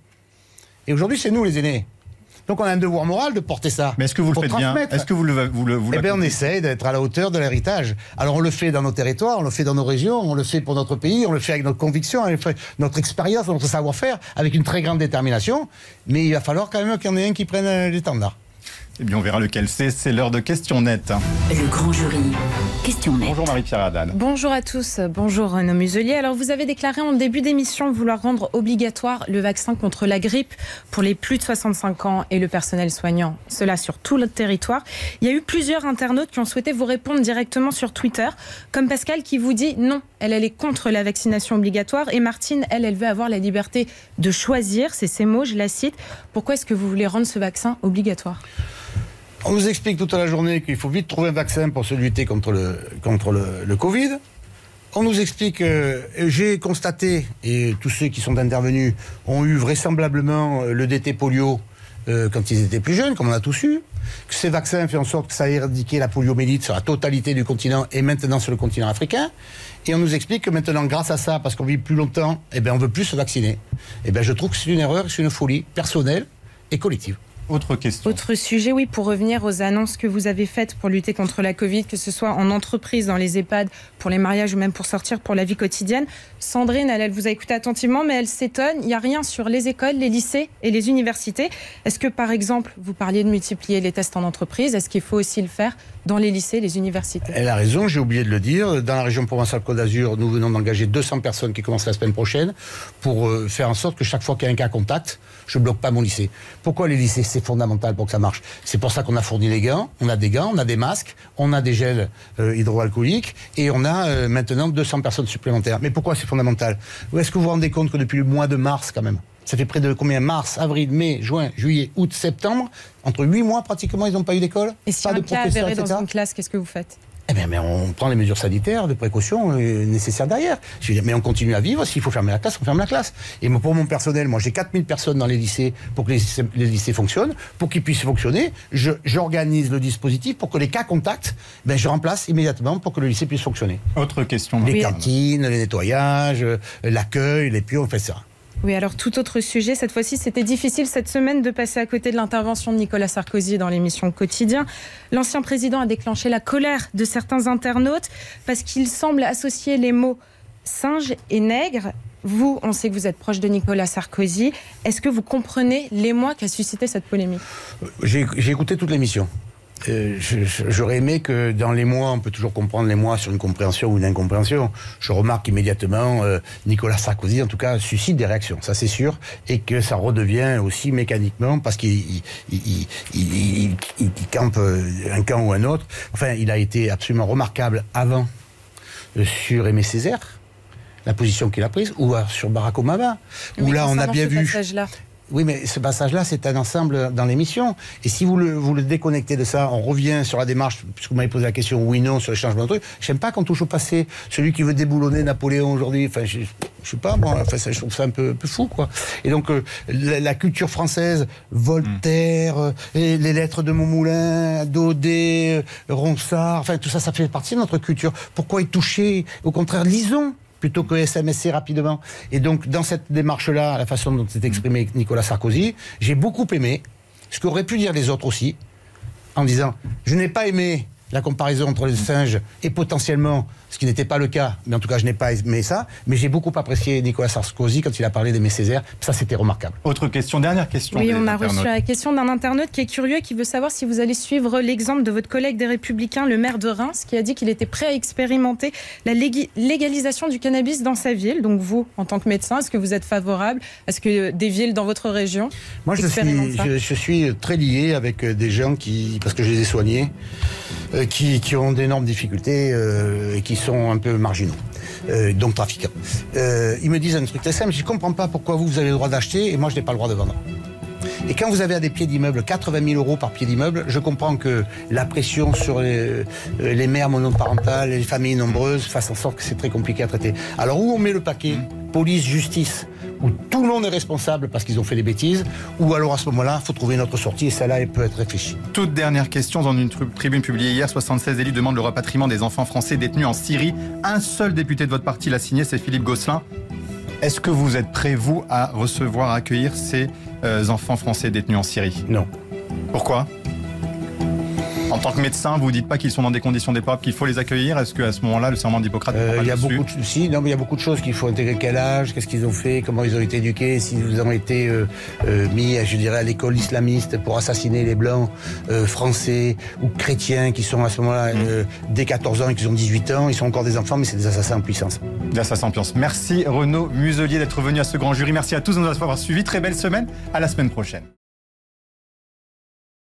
Et aujourd'hui, c'est nous les aînés. Donc on a un devoir moral de porter ça. Mais est-ce que vous le faites bien ? Est-ce que vous le vous le vous Eh bien, on essaie d'être à la hauteur de l'héritage. Alors on le fait dans nos territoires, on le fait dans nos régions, on le fait pour notre pays, on le fait avec notre conviction, avec notre expérience, notre savoir-faire, avec une très grande détermination. Mais il va falloir quand même qu'il y en ait un qui prenne l'étendard. Eh bien, on verra lequel c'est. C'est l'heure de questions nettes. Le grand jury. Questions nettes. Bonjour Marie-Pierre Haddad. Bonjour à tous. Bonjour Renaud Muselier. Alors, vous avez déclaré en début d'émission vouloir rendre obligatoire le vaccin contre la grippe pour les plus de soixante-cinq ans et le personnel soignant. Cela sur tout le territoire. Il y a eu plusieurs internautes qui ont souhaité vous répondre directement sur Twitter, comme Pascal qui vous dit non, elle, elle est contre la vaccination obligatoire. Et Martine, elle, elle veut avoir la liberté de choisir. C'est ses mots, je la cite. Pourquoi est-ce que vous voulez rendre ce vaccin obligatoire ? On nous explique toute la journée qu'il faut vite trouver un vaccin pour se lutter contre le, contre le, le Covid. On nous explique, euh, j'ai constaté, et tous ceux qui sont intervenus ont eu vraisemblablement le D T polio euh, quand ils étaient plus jeunes, comme on a tous eu, que ces vaccins font en sorte que ça a éradiqué la poliomyélite sur la totalité du continent et maintenant sur le continent africain. Et on nous explique que maintenant, grâce à ça, parce qu'on vit plus longtemps, eh ben, on ne veut plus se vacciner. Eh ben, je trouve que c'est une erreur, c'est une folie personnelle et collective. Autre question. Autre sujet, oui, pour revenir aux annonces que vous avez faites pour lutter contre la Covid, que ce soit en entreprise, dans les EHPAD, pour les mariages ou même pour sortir pour la vie quotidienne. Sandrine, elle, elle vous a écouté attentivement, mais elle s'étonne. Il n'y a rien sur les écoles, les lycées et les universités. Est-ce que, par exemple, vous parliez de multiplier les tests en entreprise, est-ce qu'il faut aussi le faire dans les lycées et les universités ? Elle a raison, j'ai oublié de le dire. Dans la région Provence-Alpes-Côte d'Azur, nous venons d'engager deux cents personnes qui commencent la semaine prochaine pour euh, faire en sorte que chaque fois qu'il y a un cas contact, je ne bloque pas mon lycée. Pourquoi les lycées ? C'est fondamental pour que ça marche. C'est pour ça qu'on a fourni les gants, on a des gants, on a des masques, on a des gels euh, hydroalcooliques et on a euh, maintenant deux cents personnes supplémentaires. Mais pourquoi c'est fondamental ? Est-ce que vous vous rendez compte que depuis le mois de mars quand même, ça fait près de combien ? Mars, avril, mai, juin, juillet, août, septembre, entre huit mois pratiquement, ils n'ont pas eu d'école. Et si un cas avéré dans une classe, qu'est-ce que vous faites ? Eh bien, mais on prend les mesures sanitaires, de précaution euh, nécessaires derrière. Je veux dire, mais on continue à vivre. S'il faut fermer la classe, on ferme la classe. Et moi, pour mon personnel, moi, j'ai quatre mille personnes dans les lycées pour que les, les lycées fonctionnent. Pour qu'ils puissent fonctionner, je, j'organise le dispositif pour que les cas contacts, ben, je remplace immédiatement pour que le lycée puisse fonctionner. Autre question. Les oui. cantines, les nettoyages, l'accueil, les pions, on fait ça. Oui, alors tout autre sujet. Cette fois-ci, c'était difficile cette semaine de passer à côté de l'intervention de Nicolas Sarkozy dans l'émission Quotidien. L'ancien président a déclenché la colère de certains internautes parce qu'il semble associer les mots singe et nègre. Vous, on sait que vous êtes proche de Nicolas Sarkozy. Est-ce que vous comprenez l'émoi qu'a suscité cette polémique ? J'ai, j'ai écouté toute l'émission. Euh, je, je, j'aurais aimé que dans les mois, on peut toujours comprendre les mois sur une compréhension ou une incompréhension. Je remarque immédiatement euh, Nicolas Sarkozy, en tout cas, suscite des réactions, ça c'est sûr, et que ça redevient aussi mécaniquement parce qu'il il, il, il, il, il, il campe un camp ou un autre. Enfin, il a été absolument remarquable avant euh, sur Aimé Césaire, la position qu'il a prise, ou euh, sur Barack Obama, où oui, là on a bien vu. Oui, mais ce passage-là, c'est un ensemble dans l'émission. Et si vous le, vous le déconnectez de ça, on revient sur la démarche, puisque vous m'avez posé la question oui, non, sur le changement de truc. J'aime pas qu'on touche au passé. Celui qui veut déboulonner Napoléon aujourd'hui, enfin, je, je sais pas, moi, enfin, ça, je trouve ça un peu, un peu fou, quoi. Et donc, euh, la, la culture française, Voltaire, euh, et les lettres de Montmoulin, Daudet, euh, Ronsard, enfin, tout ça, ça fait partie de notre culture. Pourquoi y toucher ? Au contraire, lisons plutôt que S M S C rapidement. Et donc, dans cette démarche-là, la façon dont s'est exprimé Nicolas Sarkozy, j'ai beaucoup aimé ce qu'auraient pu dire les autres aussi, en disant « Je n'ai pas aimé la comparaison entre les singes et potentiellement, ce qui n'était pas le cas, mais en tout cas, je n'ai pas aimé ça, mais j'ai beaucoup apprécié Nicolas Sarkozy quand il a parlé d'Aimé Césaire. Ça, c'était remarquable. Autre question, dernière question. Oui, on a reçu la question d'un internaute qui est curieux et qui veut savoir si vous allez suivre l'exemple de votre collègue des Républicains, le maire de Reims, qui a dit qu'il était prêt à expérimenter la lég- légalisation du cannabis dans sa ville. Donc vous, en tant que médecin, est-ce que vous êtes favorable à ce que des villes dans votre région Moi, je suis, je, je suis très lié avec des gens qui, parce que je les ai soignés, euh, qui, qui ont d'énormes difficultés euh, et qui sont un peu marginaux, euh, donc trafiquants. Euh, ils me disent un truc très simple, je ne comprends pas pourquoi vous, vous avez le droit d'acheter et moi je n'ai pas le droit de vendre. Et quand vous avez à des pieds d'immeuble quatre-vingt mille euros par pied d'immeuble, je comprends que la pression sur les, les mères monoparentales, les familles nombreuses, fasse en sorte que c'est très compliqué à traiter. Alors où on met le paquet ? Police, justice, où tout le monde est responsable parce qu'ils ont fait des bêtises, ou alors à ce moment-là, il faut trouver une autre sortie, et celle-là, elle peut être réfléchie. Toute dernière question, dans une tribune publiée hier, soixante-seize élus demandent le rapatriement des enfants français détenus en Syrie. Un seul député de votre parti l'a signé, c'est Philippe Gosselin. Est-ce que vous êtes prêt, vous, à recevoir, à accueillir ces euh, enfants français détenus en Syrie ? Non. Pourquoi ? En tant que médecin, vous ne dites pas qu'ils sont dans des conditions déplorables, qu'il faut les accueillir. Est-ce qu'à ce moment-là, le serment d'Hippocrate euh, il y a beaucoup de, si, non, mais il y a beaucoup de choses qu'il faut intégrer. Quel âge, qu'est-ce qu'ils ont fait, comment ils ont été éduqués, s'ils ont été euh, euh, mis, je dirais, à l'école islamiste pour assassiner les blancs euh, français ou chrétiens qui sont à ce moment-là, mmh. euh, dès quatorze ans et qui ont dix-huit ans, ils sont encore des enfants, mais c'est des assassins en puissance. Des assassins en puissance. Merci Renaud Muselier d'être venu à ce grand jury. Merci à tous de nous avoir suivis. Très belle semaine. À la semaine prochaine.